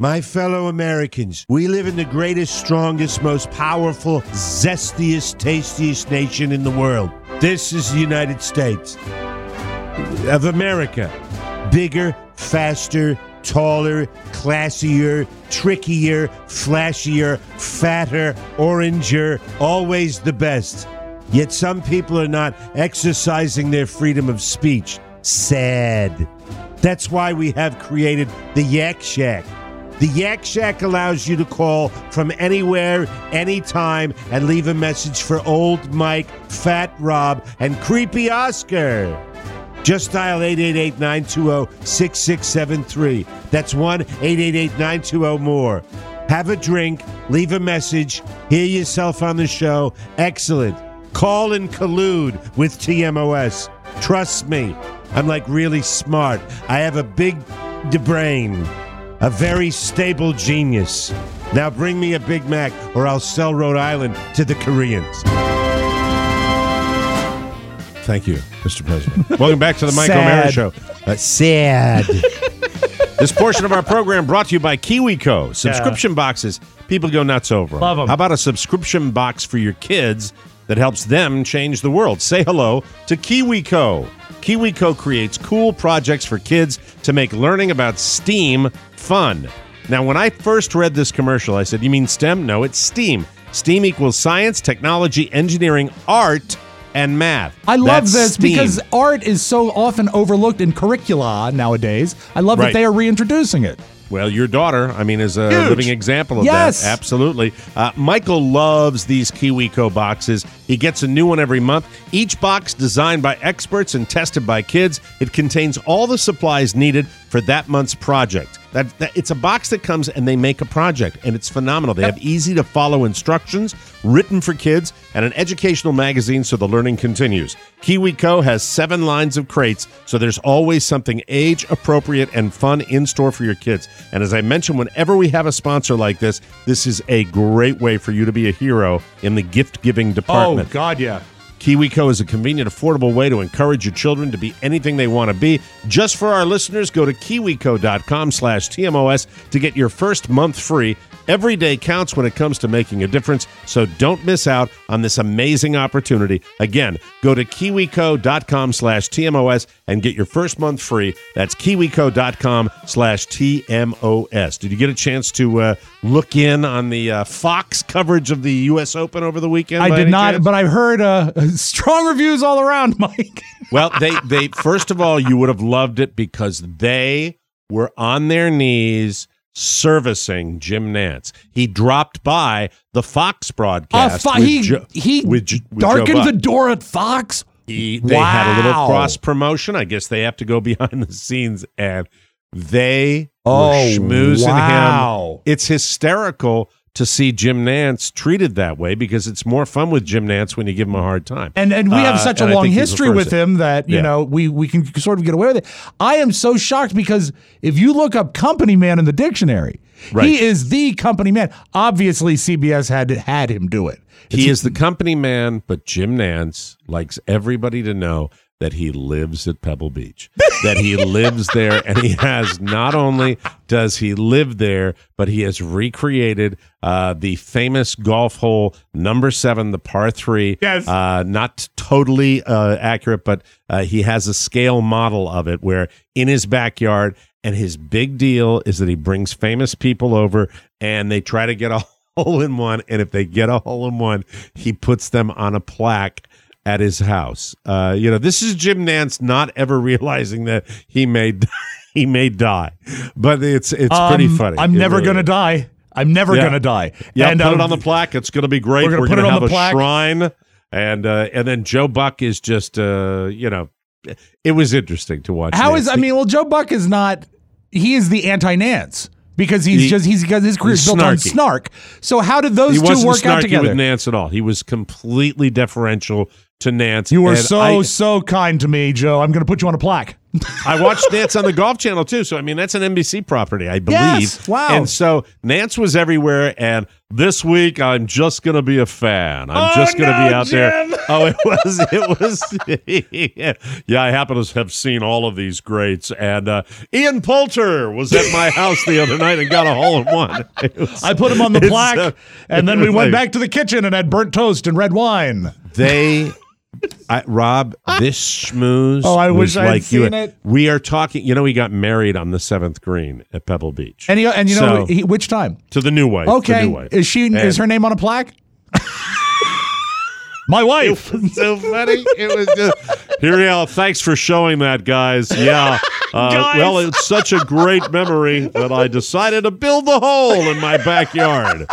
My fellow Americans, we live in the greatest, strongest, most powerful, zestiest, tastiest nation in the world. This is the United States of America. Bigger, faster, taller, classier, trickier, flashier, fatter, oranger, always the best. Yet some people are not exercising their freedom of speech. Sad. That's why we have created the Yak Shack. The Yak Shack allows you to call from anywhere, anytime, and leave a message for Old Mike, Fat Rob, and Creepy Oscar. Just dial 888-920-6673. That's 1-888-920-MORE. Have a drink, leave a message, hear yourself on the show. Excellent. Call and collude with TMOS. Trust me, I'm like really smart. I have a big brain. A very stable genius. Now bring me a Big Mac or I'll sell Rhode Island to the Koreans. Thank you, Mr. President. Welcome back to the Mike O'Mara Show. Sad. This portion of our program brought to you by KiwiCo. Subscription boxes. People go nuts over them. Love them. How about a subscription box for your kids that helps them change the world? Say hello to KiwiCo. KiwiCo creates cool projects for kids to make learning about STEAM fun. Now, when I first read this commercial, I said, you mean STEM? No, it's STEAM. STEAM equals science, technology, engineering, art, and math. I love That's this STEAM. because art is so often overlooked in curricula nowadays. I love that they are reintroducing it. Well, your daughter, is a living example of Yes. that. Absolutely. Michael loves these KiwiCo boxes. He gets a new one every month. Each box designed by experts and tested by kids. It contains all the supplies needed for that month's project. It's a box that comes and they make a project, and it's phenomenal. They have easy-to-follow instructions written for kids and an educational magazine so the learning continues. KiwiCo has 7 lines of crates, so there's always something age-appropriate and fun in store for your kids. And as I mentioned, whenever we have a sponsor like this, this is a great way for you to be a hero in the gift-giving department. Oh, God, yeah. KiwiCo is a convenient, affordable way to encourage your children to be anything they want to be. Just for our listeners, go to kiwico.com/TMOS to get your first month free. Every day counts when it comes to making a difference, so don't miss out on this amazing opportunity. Again, go to kiwico.com/TMOS and get your first month free. That's kiwico.com/TMOS. Did you get a chance to look in on the Fox coverage of the U.S. Open over the weekend? I did not, but I've heard strong reviews all around, Mike. Well, they first of all, you would have loved it because they were on their knees servicing Jim Nantz. He dropped by the Fox broadcast. He darkened the door at Fox? They had a little cross-promotion. I guess they have to go behind the scenes, and they were schmoozing him. It's hysterical to see Jim Nantz treated that way because it's more fun with Jim Nantz when you give him a hard time. And we have such a long history with him that, you know, we can sort of get away with it. I am so shocked because if you look up company man in the dictionary, he is the company man. Obviously, CBS had him do it. He is the company man, but Jim Nantz likes everybody to know that he lives at Pebble Beach, that he lives there, and he has not only does he live there, but he has recreated the famous golf hole number 7, the par 3. Yes. Not totally accurate, but he has a scale model of it where in his backyard, and his big deal is that he brings famous people over and they try to get a hole in one, and if they get a hole in one, he puts them on a plaque at his house. This is Jim Nantz not ever realizing that he may die, but it's pretty funny. I'm never going to die. I'm never going to die. Yeah, and put it on the plaque. It's going to be great. We're going to have a shrine, and then Joe Buck is just it was interesting to watch. Joe Buck is not. He is the anti-Nantz. Because he's got his career built on snark. So how did those two work out together? He wasn't snarky with Nantz at all. He was completely deferential to Nance. You were and so kind to me, Joe. I'm going to put you on a plaque. I watched Nance on the Golf Channel, too. So, I mean, that's an NBC property, I believe. Yes. Wow. And so Nance was everywhere. And this week, I'm just going to be a fan. I'm just going to be out Jim. there. Oh, it was. Yeah, I happen to have seen all of these greats. And Ian Poulter was at my house the other night and got a hole-in-one. I put him on the plaque, and then we went back to the kitchen and had burnt toast and red wine. Rob, this schmooze. Oh, I was wish I had like seen it. We are talking. He got married on the 7th green at Pebble Beach. And you know which time? To the new wife. Okay, the new wife. Is her name on a plaque? My wife. It was so funny. It was just here we are. Thanks for showing that, guys. Yeah. Well, it's such a great memory that I decided to build the hole in my backyard.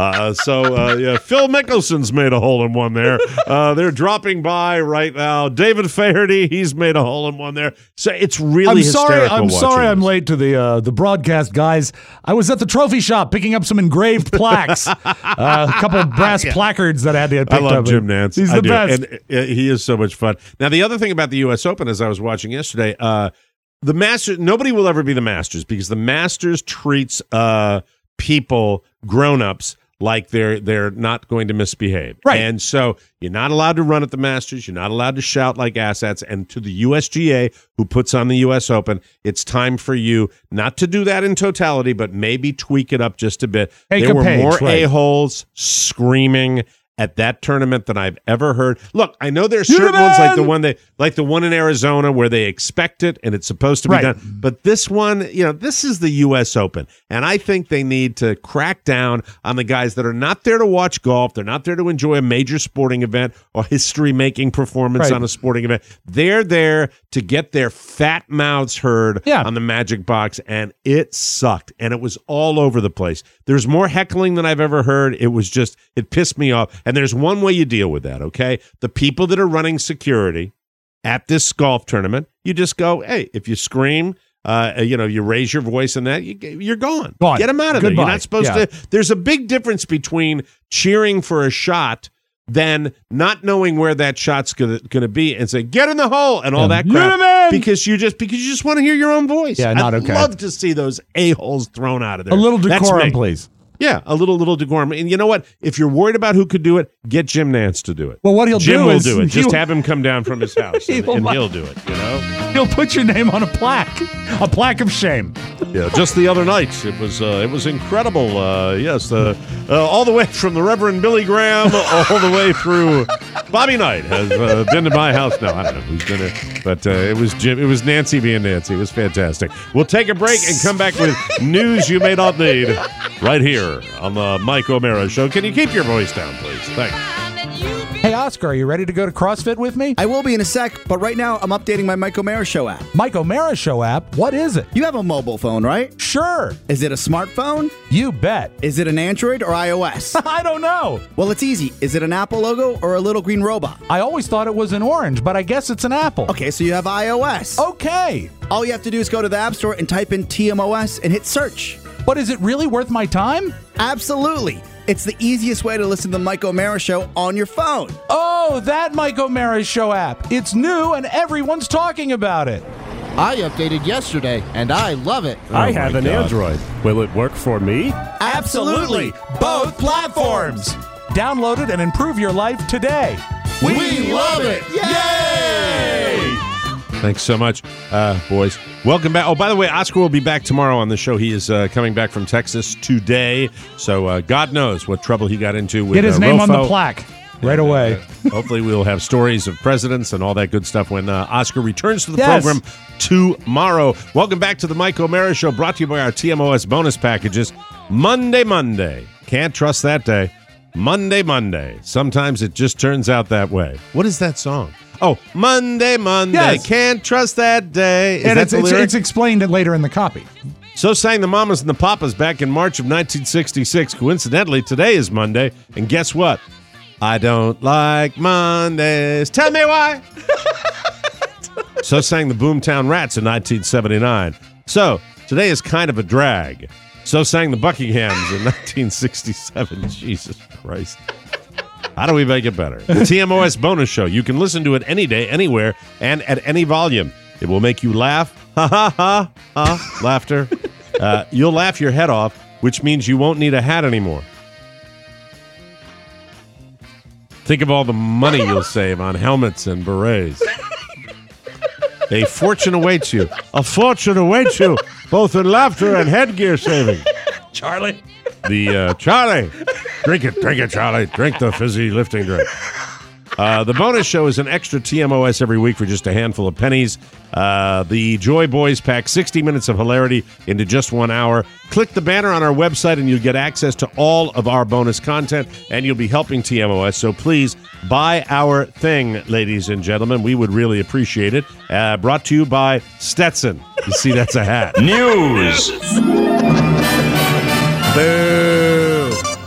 Phil Mickelson's made a hole-in-one there. They're dropping by right now. David Faherty, he's made a hole-in-one there. So it's really hysterical. I'm sorry this. I'm late to the broadcast, guys. I was at the trophy shop picking up some engraved plaques, a couple of brass placards that I had to pick up. I love Jim Nance. He's the best. And he is so much fun. Now, the other thing about the U.S. Open, as I was watching yesterday, the Masters, nobody will ever be the Masters because the Masters treats people, grown-ups, like they're not going to misbehave. Right. And so you're not allowed to run at the Masters. You're not allowed to shout like asshats. And to the USGA, who puts on the U.S. Open, it's time for you not to do that in totality, but maybe tweak it up just a bit. There were more a-holes screaming at that tournament than I've ever heard. Look, I know there's certain ones like the one in Arizona where they expect it and it's supposed to be done. But this one, this is the U.S. Open, and I think they need to crack down on the guys that are not there to watch golf. They're not there to enjoy a major sporting event or history-making performance on a sporting event. They're there to get their fat mouths heard on the Magic Box, and it sucked, and it was all over the place. There's more heckling than I've ever heard. It pissed me off. And there's one way you deal with that, okay? The people that are running security at this golf tournament, you just go, hey, if you scream, you raise your voice and that, you're gone. Get them out of there. You're not supposed to. There's a big difference between cheering for a shot than not knowing where that shot's going to be and say, get in the hole and all that crap. Because you just want to hear your own voice. Yeah, not okay. I'd love to see those a-holes thrown out of there. A little decorum, please. Yeah, a little decorum. And you know what? If you're worried about who could do it, get Jim Nance to do it. Well, what Jim will do it. Just have him come down from his house, and he'll do it, He'll put your name on a plaque of shame. Yeah, just the other night, it was incredible. Yes, all the way from the Reverend Billy Graham all the way through Bobby Knight has been to my house. No, I don't know who's been there, but it was Jim. It was Nancy being Nancy. It was fantastic. We'll take a break and come back with news you may not need right here on the Mike O'Mara Show. Can you keep your voice down, please? Thanks. Hey, Oscar, are you ready to go to CrossFit with me? I will be in a sec, but right now I'm updating my Mike O'Mara Show app. Mike O'Mara Show app? What is it? You have a mobile phone, right? Sure. Is it a smartphone? You bet. Is it an Android or iOS? I don't know. Well, it's easy. Is it an Apple logo or a little green robot? I always thought it was an orange, but I guess it's an apple. Okay, so you have iOS. Okay. All you have to do is go to the App Store and type in TMOS and hit search. But is it really worth my time? Absolutely. It's the easiest way to listen to the Mike O'Mara Show on your phone. Oh, that Mike O'Mara Show app. It's new and everyone's talking about it. I updated yesterday and I love it. I have an Android. Will it work for me? Absolutely. Both platforms. Download it and improve your life today. We love it. Yay! Thanks so much, boys. Welcome back. Oh, by the way, Oscar will be back tomorrow on the show. He is coming back from Texas today. So God knows what trouble he got into with Get his name Rofo. on the plaque right away. Hopefully we'll have stories of presidents and all that good stuff when Oscar returns to the program tomorrow. Welcome back to the Mike O'Mara Show, brought to you by our TMOS bonus packages. Monday. Can't trust that day. Monday. Sometimes it just turns out that way. What is that song? Oh, Monday, yes. Can't trust that day. Is and that it's explained later in the copy. So sang the Mamas and the Papas back in March of 1966. Coincidentally, today is Monday, and guess what? I don't like Mondays. Tell me why. So sang the Boomtown Rats in 1979. So today is kind of a drag. So sang the Buckinghams in 1967. Jesus Christ. How do we make it better? The TMOS bonus show. You can listen to it any day, anywhere, and at any volume. It will make you laugh. Ha ha ha ha. Laughter. You'll laugh your head off, which means you won't need a hat anymore. Think of all the money you'll save on helmets and berets. A fortune awaits you. A fortune awaits you, both in laughter and headgear saving. Charlie. Charlie. Drink it, Charlie. Drink the fizzy lifting drink. The bonus show is an extra TMOS every week for just a handful of pennies. The Joy Boys pack 60 minutes of hilarity into just 1 hour. Click the banner on our website and you'll get access to all of our bonus content, and you'll be helping TMOS. So please buy our thing, ladies and gentlemen. We would really appreciate it. Brought to you by Stetson. You see, that's a hat. News. Boo.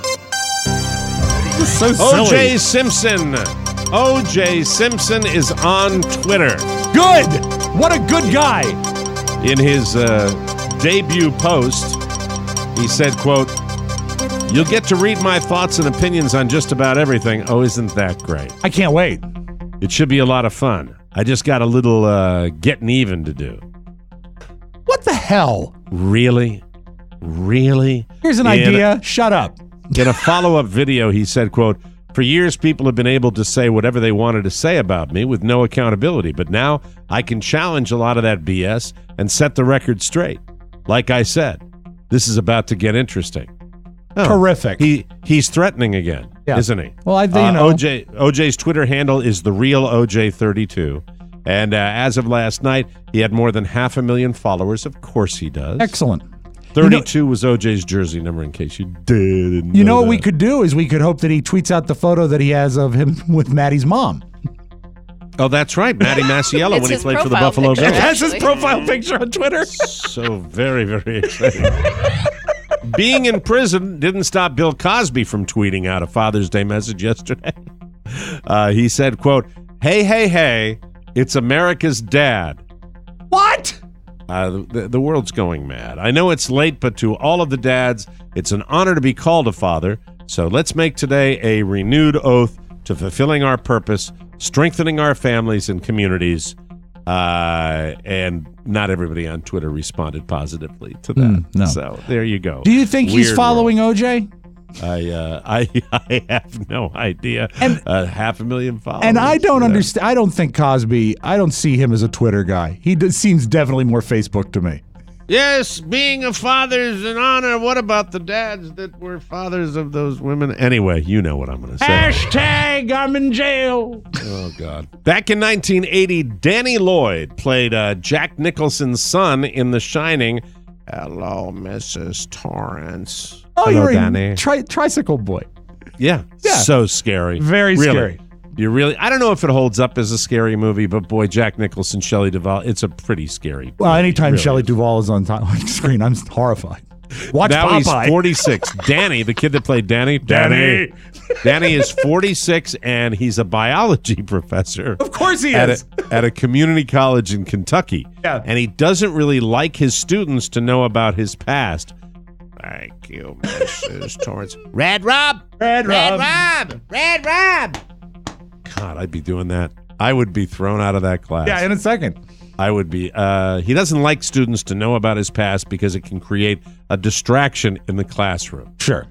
This is so silly. O.J. Simpson. O.J. Simpson is on Twitter. Good. What a good guy. In his debut post, he said, quote, "You'll get to read my thoughts and opinions on just about everything. Oh, isn't that great? I can't wait. It should be a lot of fun. I just got a little getting even to do." What the hell? Really? Really? Here's an idea. Shut up. In a follow-up video, he said, quote, "For years, people have been able to say whatever they wanted to say about me with no accountability. But now I can challenge a lot of that BS and set the record straight. Like I said, this is about to get interesting." Oh, terrific. He's threatening again, isn't he? Well, you know. OJ's Twitter handle is the real OJ32. And as of last night, he had more than 500,000 followers. Of course he does. Excellent. 32 was OJ's jersey number, in case you didn't know. You know what we could do is we could hope that he tweets out the photo that he has of him with Maddie's mom. Oh, that's right. Matty Masiello when he played for the Buffalo Bills. That's his profile picture on Twitter. So very, very exciting. Being in prison didn't stop Bill Cosby from tweeting out a Father's Day message yesterday. He said, quote, "Hey, hey, hey, it's America's dad." What? The world's going mad. I know it's late, but to all of the dads, it's an honor to be called a father. So let's make today a renewed oath to fulfilling our purpose, strengthening our families and communities. And not everybody on Twitter responded positively to that. No. So there you go. Do you think he's following OJ? I have no idea. And 500,000 followers. And I don't understand. I don't think Cosby, I don't see him as a Twitter guy. He seems definitely more Facebook to me. Yes, being a father is an honor. What about the dads that were fathers of those women? Anyway, you know what I'm going to say. Hashtag I'm in jail. Oh, God. Back in 1980, Danny Lloyd played Jack Nicholson's son in The Shining. Hello, Mrs. Torrance. Oh, hello, you're Danny. a tricycle boy. Yeah. So scary. Very scary. I don't know if it holds up as a scary movie, but boy, Jack Nicholson, Shelley Duvall, it's a pretty scary movie. Well, anytime really Shelley Duvall is on screen, I'm horrified. Watch now Popeye. He's 46. Danny, the kid that played Danny. Danny is 46, and he's a biology professor. Of course he is. At a community college in Kentucky. Yeah. And he doesn't really like his students to know about his past. Thank you, Mrs. Torrance. Red Rob. Red Rob. Red Rob. God, I'd be doing that. I would be thrown out of that class. Yeah, in a second. I would be. He doesn't like students to know about his past because it can create a distraction in the classroom. Sure.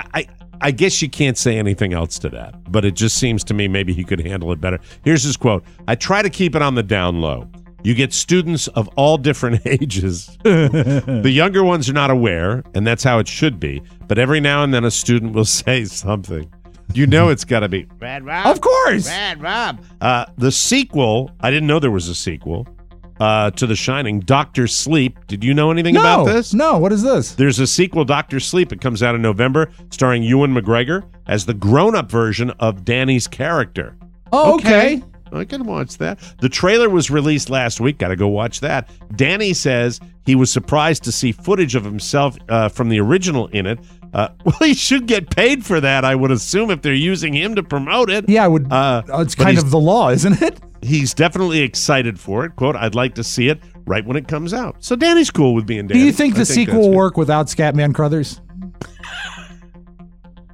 I guess you can't say anything else to that, but it just seems to me maybe he could handle it better. Here's his quote. "I try to keep it on the down low. You get students of all different ages. The younger ones are not aware, and that's how it should be. But every now and then a student will say something. You know it's got to be Red Rob. Of course. Red Rob. The sequel, I didn't know there was a sequel to The Shining, Dr. Sleep. Did you know anything about this? No, what is this? There's a sequel, Dr. Sleep. It comes out in November, starring Ewan McGregor as the grown-up version of Danny's character. Oh, okay. I can watch that. The trailer was released last week. Got to go watch that. Danny says he was surprised to see footage of himself from the original in it. Well, he should get paid for that, I would assume, if they're using him to promote it. Yeah, I would. It's kind of the law, isn't it? He's definitely excited for it. Quote, "I'd like to see it right when it comes out." So Danny's cool with being Danny. Do you think the sequel will work without Scatman Crothers?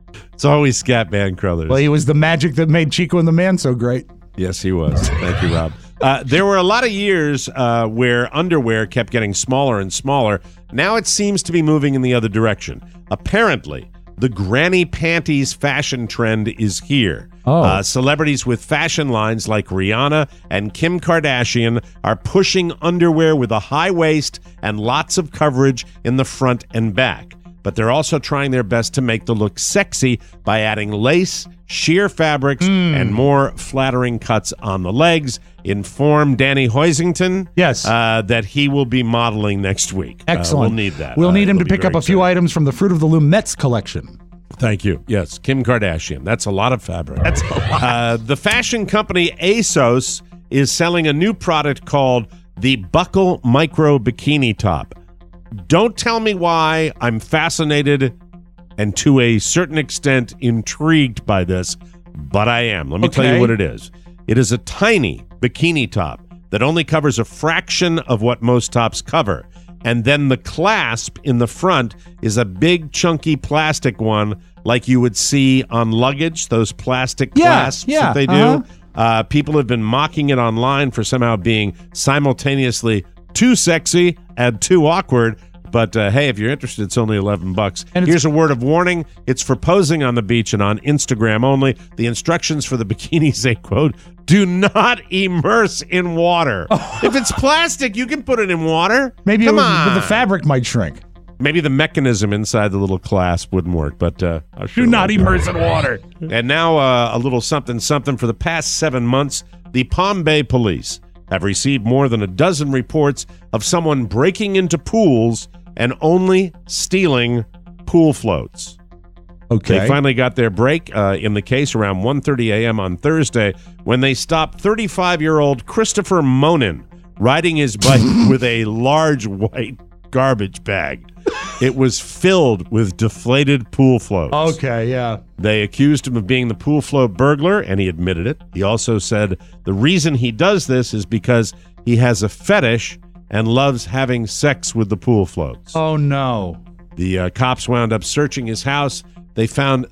It's always Scatman Crothers. Well, he was the magic that made Chico and the Man so great. Yes, he was. Thank you, Rob. There were a lot of years where underwear kept getting smaller and smaller. Now it seems to be moving in the other direction. Apparently, the granny panties fashion trend is here. Celebrities with fashion lines like Rihanna and Kim Kardashian are pushing underwear with a high waist and lots of coverage in the front and back. But they're also trying their best to make the look sexy by adding lace, sheer fabrics, and more flattering cuts on the legs. Inform Danny Hoisington that he will be modeling next week. Excellent. We'll need that. We'll need him to pick up a few items from the Fruit of the Loom Mets collection. Thank you. Yes, Kim Kardashian. That's a lot of fabric. That's a lot. The fashion company ASOS is selling a new product called the Buckle Micro Bikini Top. Don't tell me why. I'm fascinated and to a certain extent intrigued by this, but I am. Let me tell you what it is. It is a tiny bikini top that only covers a fraction of what most tops cover. And then the clasp in the front is a big, chunky plastic one like you would see on luggage, those plastic clasps that they do. People have been mocking it online for somehow being simultaneously too sexy and too awkward. But hey, if you're interested, it's only $11. And here's a word of warning. It's for posing on the beach and on Instagram only. The instructions for the bikini say, quote, do not immerse in water. If it's plastic, you can put it in water. Maybe the fabric might shrink. Maybe the mechanism inside the little clasp wouldn't work, but do not immerse in water. And now a little something for the past 7 months. The Palm Bay police have received more than a dozen reports of someone breaking into pools and only stealing pool floats. Okay. They finally got their break in the case around 1:30 a.m. on Thursday when they stopped 35-year-old Christopher Monin riding his bike with a large white garbage bag. It was filled with deflated pool floats. Okay, yeah. They accused him of being the pool float burglar, and he admitted it. He also said the reason he does this is because he has a fetish and loves having sex with the pool floats. Oh, no. The cops wound up searching his house. They found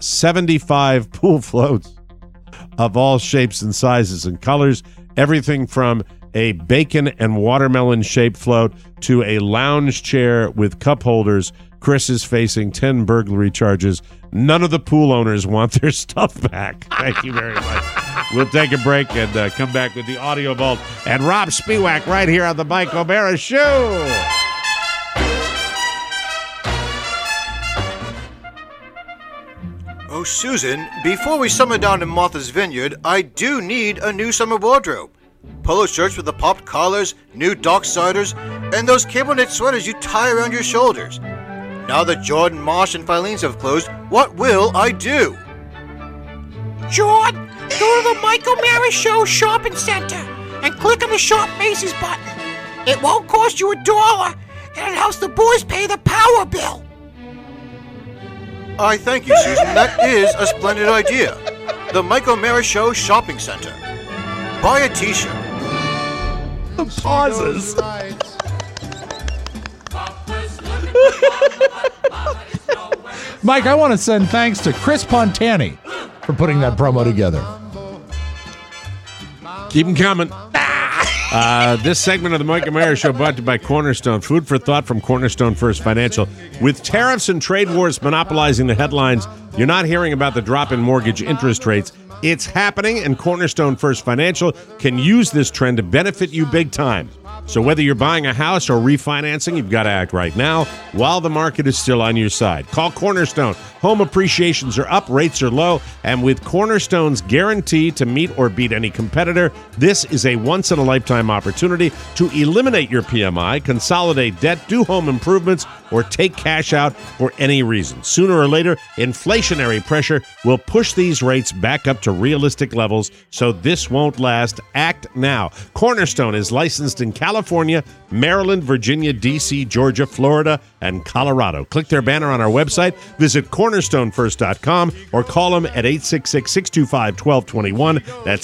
75 pool floats of all shapes and sizes and colors, everything from a bacon and watermelon-shaped float to a lounge chair with cup holders. Chris is facing 10 burglary charges. None of the pool owners want their stuff back. Thank you very much. We'll take a break and come back with the Audio Vault and Rob Spiewak right here on the Mike O'Mara Show. Oh, Susan, before we summer down in Martha's Vineyard, I do need a new summer wardrobe. Polo shirts with the popped collars, new dock siders, and those cable knit sweaters you tie around your shoulders. Now that Jordan, Marsh, and Filene's have closed, what will I do? Jordan, go to the Mike O'Mara Show Shopping Center and click on the Shop Macy's button. It won't cost you $1, and it helps the boys pay the power bill. I thank you, Susan. That is a splendid idea. The Mike O'Mara Show Shopping Center. Buy a t-shirt. The pauses. Mike, I want to send thanks to Chris Pontani for putting that promo together. Keep them coming. This segment of the Mike O'Mara Show brought to you by Cornerstone. Food for thought from Cornerstone First Financial. With tariffs and trade wars monopolizing the headlines, you're not hearing about the drop in mortgage interest rates. It's happening, and Cornerstone First Financial can use this trend to benefit you big time. So whether you're buying a house or refinancing, you've got to act right now while the market is still on your side. Call Cornerstone. Home appreciations are up, rates are low, and with Cornerstone's guarantee to meet or beat any competitor, this is a once-in-a-lifetime opportunity to eliminate your PMI, consolidate debt, do home improvements, or take cash out for any reason. Sooner or later, inflationary pressure will push these rates back up to realistic levels, so this won't last. Act now. Cornerstone is licensed in California California, Maryland, Virginia, D.C., Georgia, Florida, and Colorado. Click their banner on our website, visit cornerstonefirst.com, or call them at 866-625-1221. That's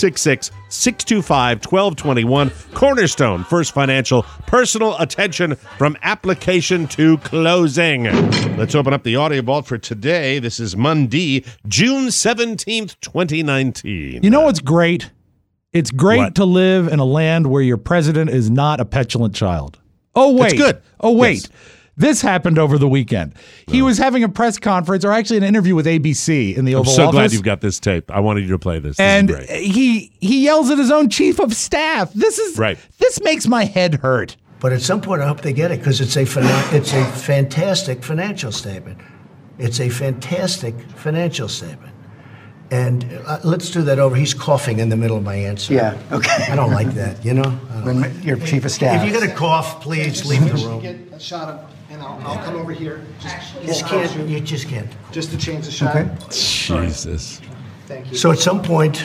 866-625-1221. Cornerstone First Financial, personal attention from application to closing. Let's open up the audio vault for today. This is Monday, June 17th, 2019. You know what's great? It's great to live in a land where your president is not a petulant child. Oh, wait. It's good. Oh, wait. Yes. This happened over the weekend. He was having a press conference, or actually an interview with ABC in the Oval Office. I'm so glad you've got this tape. I wanted you to play this. And this is great. he yells at his own chief of staff. This makes my head hurt. But at some point, I hope they get it, because it's a fantastic financial statement. It's a fantastic financial statement. And let's do that over. He's coughing in the middle of my answer. Yeah, okay. I don't like that, you know? When your chief of staff. If you're going to cough, please leave the room. Get a shot of, and I'll come over here. You just can't. Just to change the shot. Okay. Jesus. Thank you. So at some point,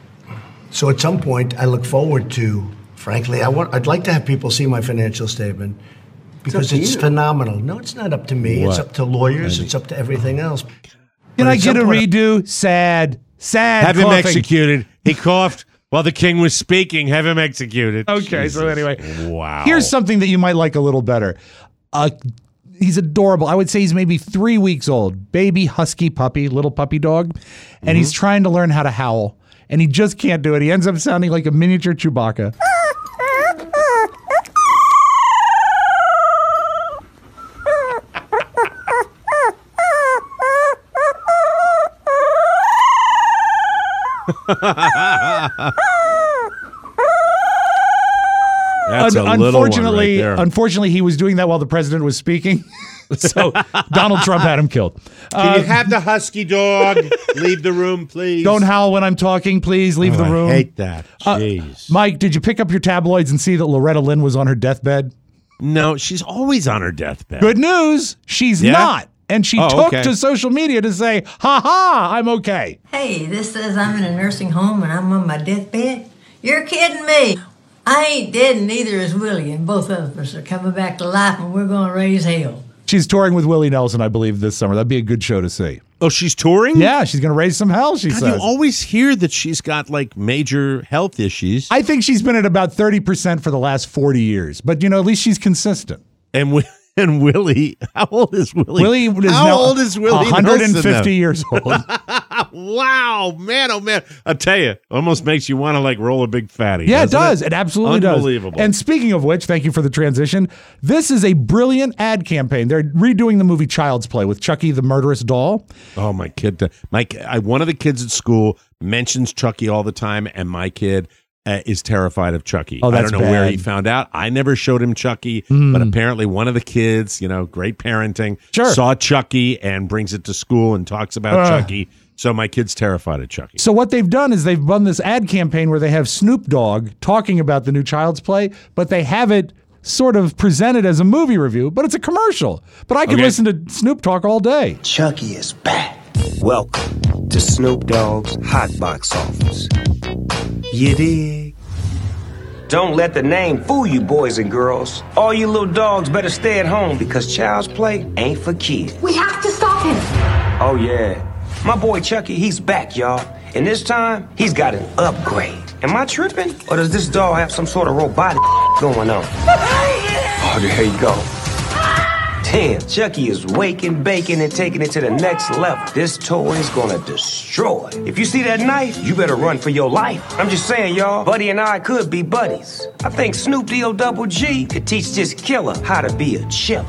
I look forward to, frankly, I'd like to have people see my financial statement, because it's phenomenal. No, it's not up to me. What? It's up to lawyers. It's up to everything else. Can I get a redo? Sad. Have him coughing. executed. He coughed while the king was speaking. Have him executed. Okay, Jesus. so anyway. Wow. Here's something that you might like a little better. He's adorable. I would say he's maybe 3 weeks old. Baby husky puppy, little puppy dog. And he's trying to learn how to howl. And he just can't do it. He ends up sounding like a miniature Chewbacca. That's a little one right there. Unfortunately, he was doing that while the president was speaking. So Donald Trump had him killed. Can you have the husky dog leave the room, please? Don't howl when I'm talking, please. Leave the room. I hate that. Jeez. Mike, did you pick up your tabloids and see that Loretta Lynn was on her deathbed? No, she's always on her deathbed. Good news. She's not. And she took to social media to say, ha, I'm okay. Hey, this says I'm in a nursing home and I'm on my deathbed? You're kidding me. I ain't dead and neither is Willie, and both of us are coming back to life and we're going to raise hell. She's touring with Willie Nelson, I believe, this summer. That'd be a good show to see. Oh, she's touring? Yeah, she's going to raise some hell, she says. You always hear that she's got, like, major health issues. I think she's been at about 30% for the last 40 years. But, at least she's consistent. And Willie, how old is Willie? Willie is how now old is Willie 150 years old. Wow, man, oh man. I tell you, almost makes you want to like roll a big fatty. Yeah, it does. It absolutely does. Unbelievable. And speaking of which, thank you for the transition. This is a brilliant ad campaign. They're redoing the movie Child's Play with Chucky the murderous doll. Oh, my kid. One of the kids at school mentions Chucky all the time, and my kid is terrified of Chucky. Oh, that's I don't know where bad. he found out. I never showed him Chucky, but apparently one of the kids, great parenting, saw Chucky and brings it to school and talks about Chucky. So my kid's terrified of Chucky. So what they've done is they've run this ad campaign where they have Snoop Dogg talking about the new Child's Play, but they have it sort of presented as a movie review, but it's a commercial. But I could listen to Snoop talk all day. Chucky is back. Welcome to Snoop Dogg's Hot Box Office. You dig? Don't let the name fool you, boys and girls. All you little dogs better stay at home because Child's Play ain't for kids. We have to stop him. Oh, yeah. My boy Chucky, he's back, y'all. And this time, he's got an upgrade. Am I tripping? Or does this doll have some sort of robotic going on? Oh, there you go. Damn, Chucky is waking, baking, and taking it to the next level. This toy is gonna destroy. If you see that knife, you better run for your life. I'm just saying, y'all, Buddy and I could be buddies. I think Snoop D-O-double-G could teach this killer how to be a chip.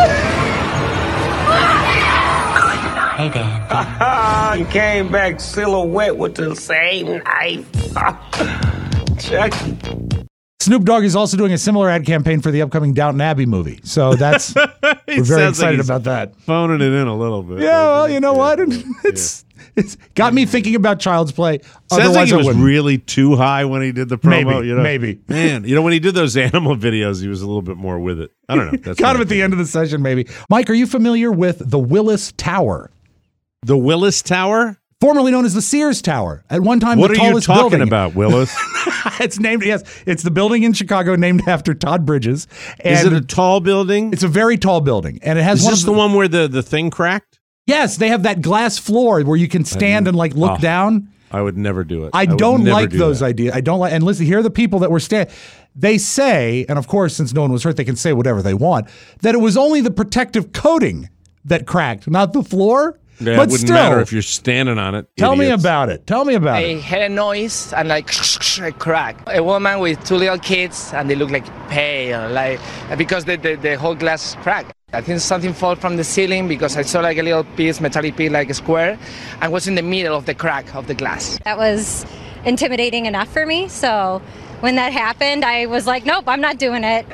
Hey, Dad. You came back silhouette with the same knife. Chucky. Snoop Dogg is also doing a similar ad campaign for the upcoming Downton Abbey movie. So that's we're very excited about that. Phoning it in a little bit. Yeah, well, you know what? It's got me thinking about Child's Play. Sounds like he was really too high when he did the promo. Maybe. Man, when he did those animal videos, he was a little bit more with it. I don't know. That's kind of at the end of the session, maybe. Mike, are you familiar with the Willis Tower? The Willis Tower? formerly known as the Sears Tower. At one time, what the are you tallest talking building. about, Willis? It's named, yes, it's the building in Chicago named after Todd Bridges. And is it a tall building? It's a very tall building. And it has Is this the one where the thing cracked? Yes, they have that glass floor where you can stand and like look down. I would never do it. I would don't never like do those that. ideas. I don't like, and listen, here are the people that were standing. They say, and of course, since no one was hurt, they can say whatever they want, that it was only the protective coating that cracked, not the floor. Yeah, but it wouldn't still, matter if you're standing on it. Tell me idiots. about it. Tell me about I it. heard a noise and like a crack. A woman with two little kids and they look like pale, like because the whole glass cracked. I think something fell from the ceiling because I saw like a little piece, metallic piece, like a square, and was in the middle of the crack of the glass. That was intimidating enough for me. So when that happened, I was like, nope, I'm not doing it.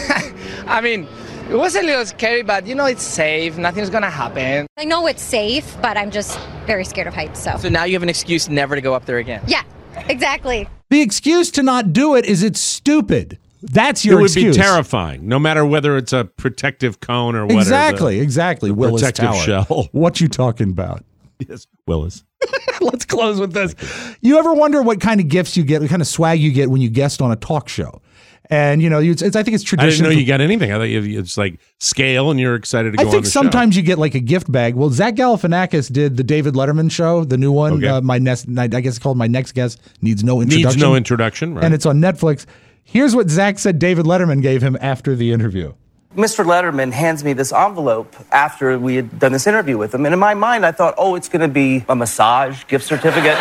I mean, it was a little scary, but it's safe. Nothing's gonna happen. I know it's safe, but I'm just very scared of heights. So now you have an excuse never to go up there again. Yeah, exactly. The excuse to not do it is it's stupid. That's your excuse. It would be terrifying, no matter whether it's a protective cone or whatever. Exactly. Willis protective Tower. shell. What you talking about? Yes, Willis. Let's close with this. You ever wonder what kind of gifts you get, what kind of swag you get when you guest on a talk show? And, I think it's I tradition. didn't know you got anything. I thought it's like scale and you're excited to go on the show. I think sometimes you get like a gift bag. Well, Zach Galifianakis did the David Letterman show, the new one. Okay. I guess it's called My Next Guest Needs No Introduction. Needs no introduction, right. And it's on Netflix. Here's what Zach said David Letterman gave him after the interview. Mr. Letterman hands me this envelope after we had done this interview with him. And in my mind, I thought, it's going to be a massage gift certificate.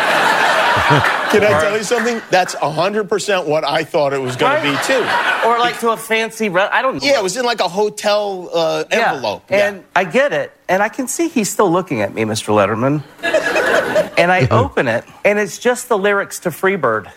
Can I tell you something? That's 100% what I thought it was going to be, too. Or like to a fancy, I don't know. Yeah, it was in like a hotel envelope. And I get it. And I can see he's still looking at me, Mr. Letterman. And I open it, and it's just the lyrics to Freebird.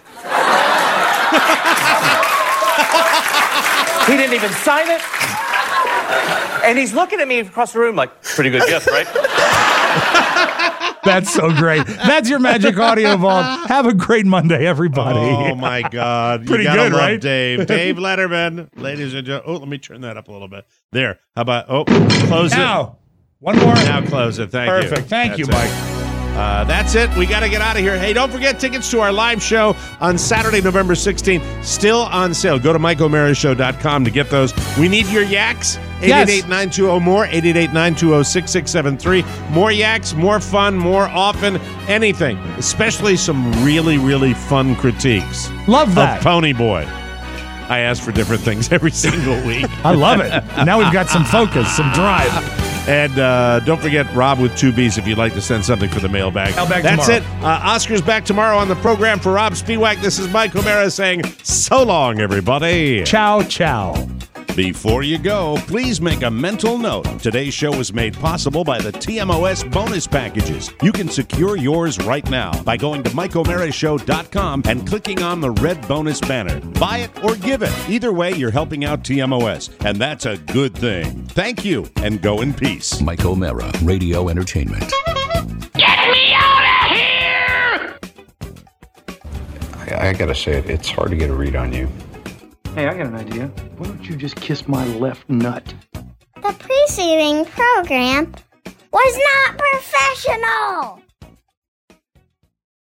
He didn't even sign it. And he's looking at me across the room like, pretty good gift, right? That's so great. That's your Magic Audio Vault. Have a great Monday, everybody. Oh, my God. Pretty you gotta good, love right? Dave Letterman. Ladies and gentlemen. Oh, let me turn that up a little bit. There. How about, close now, one more. Now close it. Thank you. Perfect. Thank you, That's Mike. That's it. We got to get out of here. Hey, don't forget tickets to our live show on Saturday, November 16th. Still on sale. Go to MikeO'MaraShow.com to get those. We need your yaks. 888-920-MORE, 888-920-6673. More yaks, more fun, more often, anything. Especially some really, really fun critiques. Love that. Of Pony Boy. I ask for different things every single week. I love it. Now we've got some focus, some drive. And don't forget Rob with 2 B's if you'd like to send something for the mailbag. That's tomorrow. it. Oscar's back tomorrow on the program. For Rob Spiewak, this is Mike O'Mara saying so long, everybody. Ciao, ciao. Before you go, please make a mental note. Today's show was made possible by the TMOS bonus packages. You can secure yours right now by going to MikeO'MaraShow.com and clicking on the red bonus banner. Buy it or give it. Either way, you're helping out TMOS, and that's a good thing. Thank you, and go in peace. Mike O'Mara, Radio Entertainment. Get me out of here! I gotta say, it's hard to get a read on you. Hey, I got an idea. Why don't you just kiss my left nut? The preceding program was not perfect.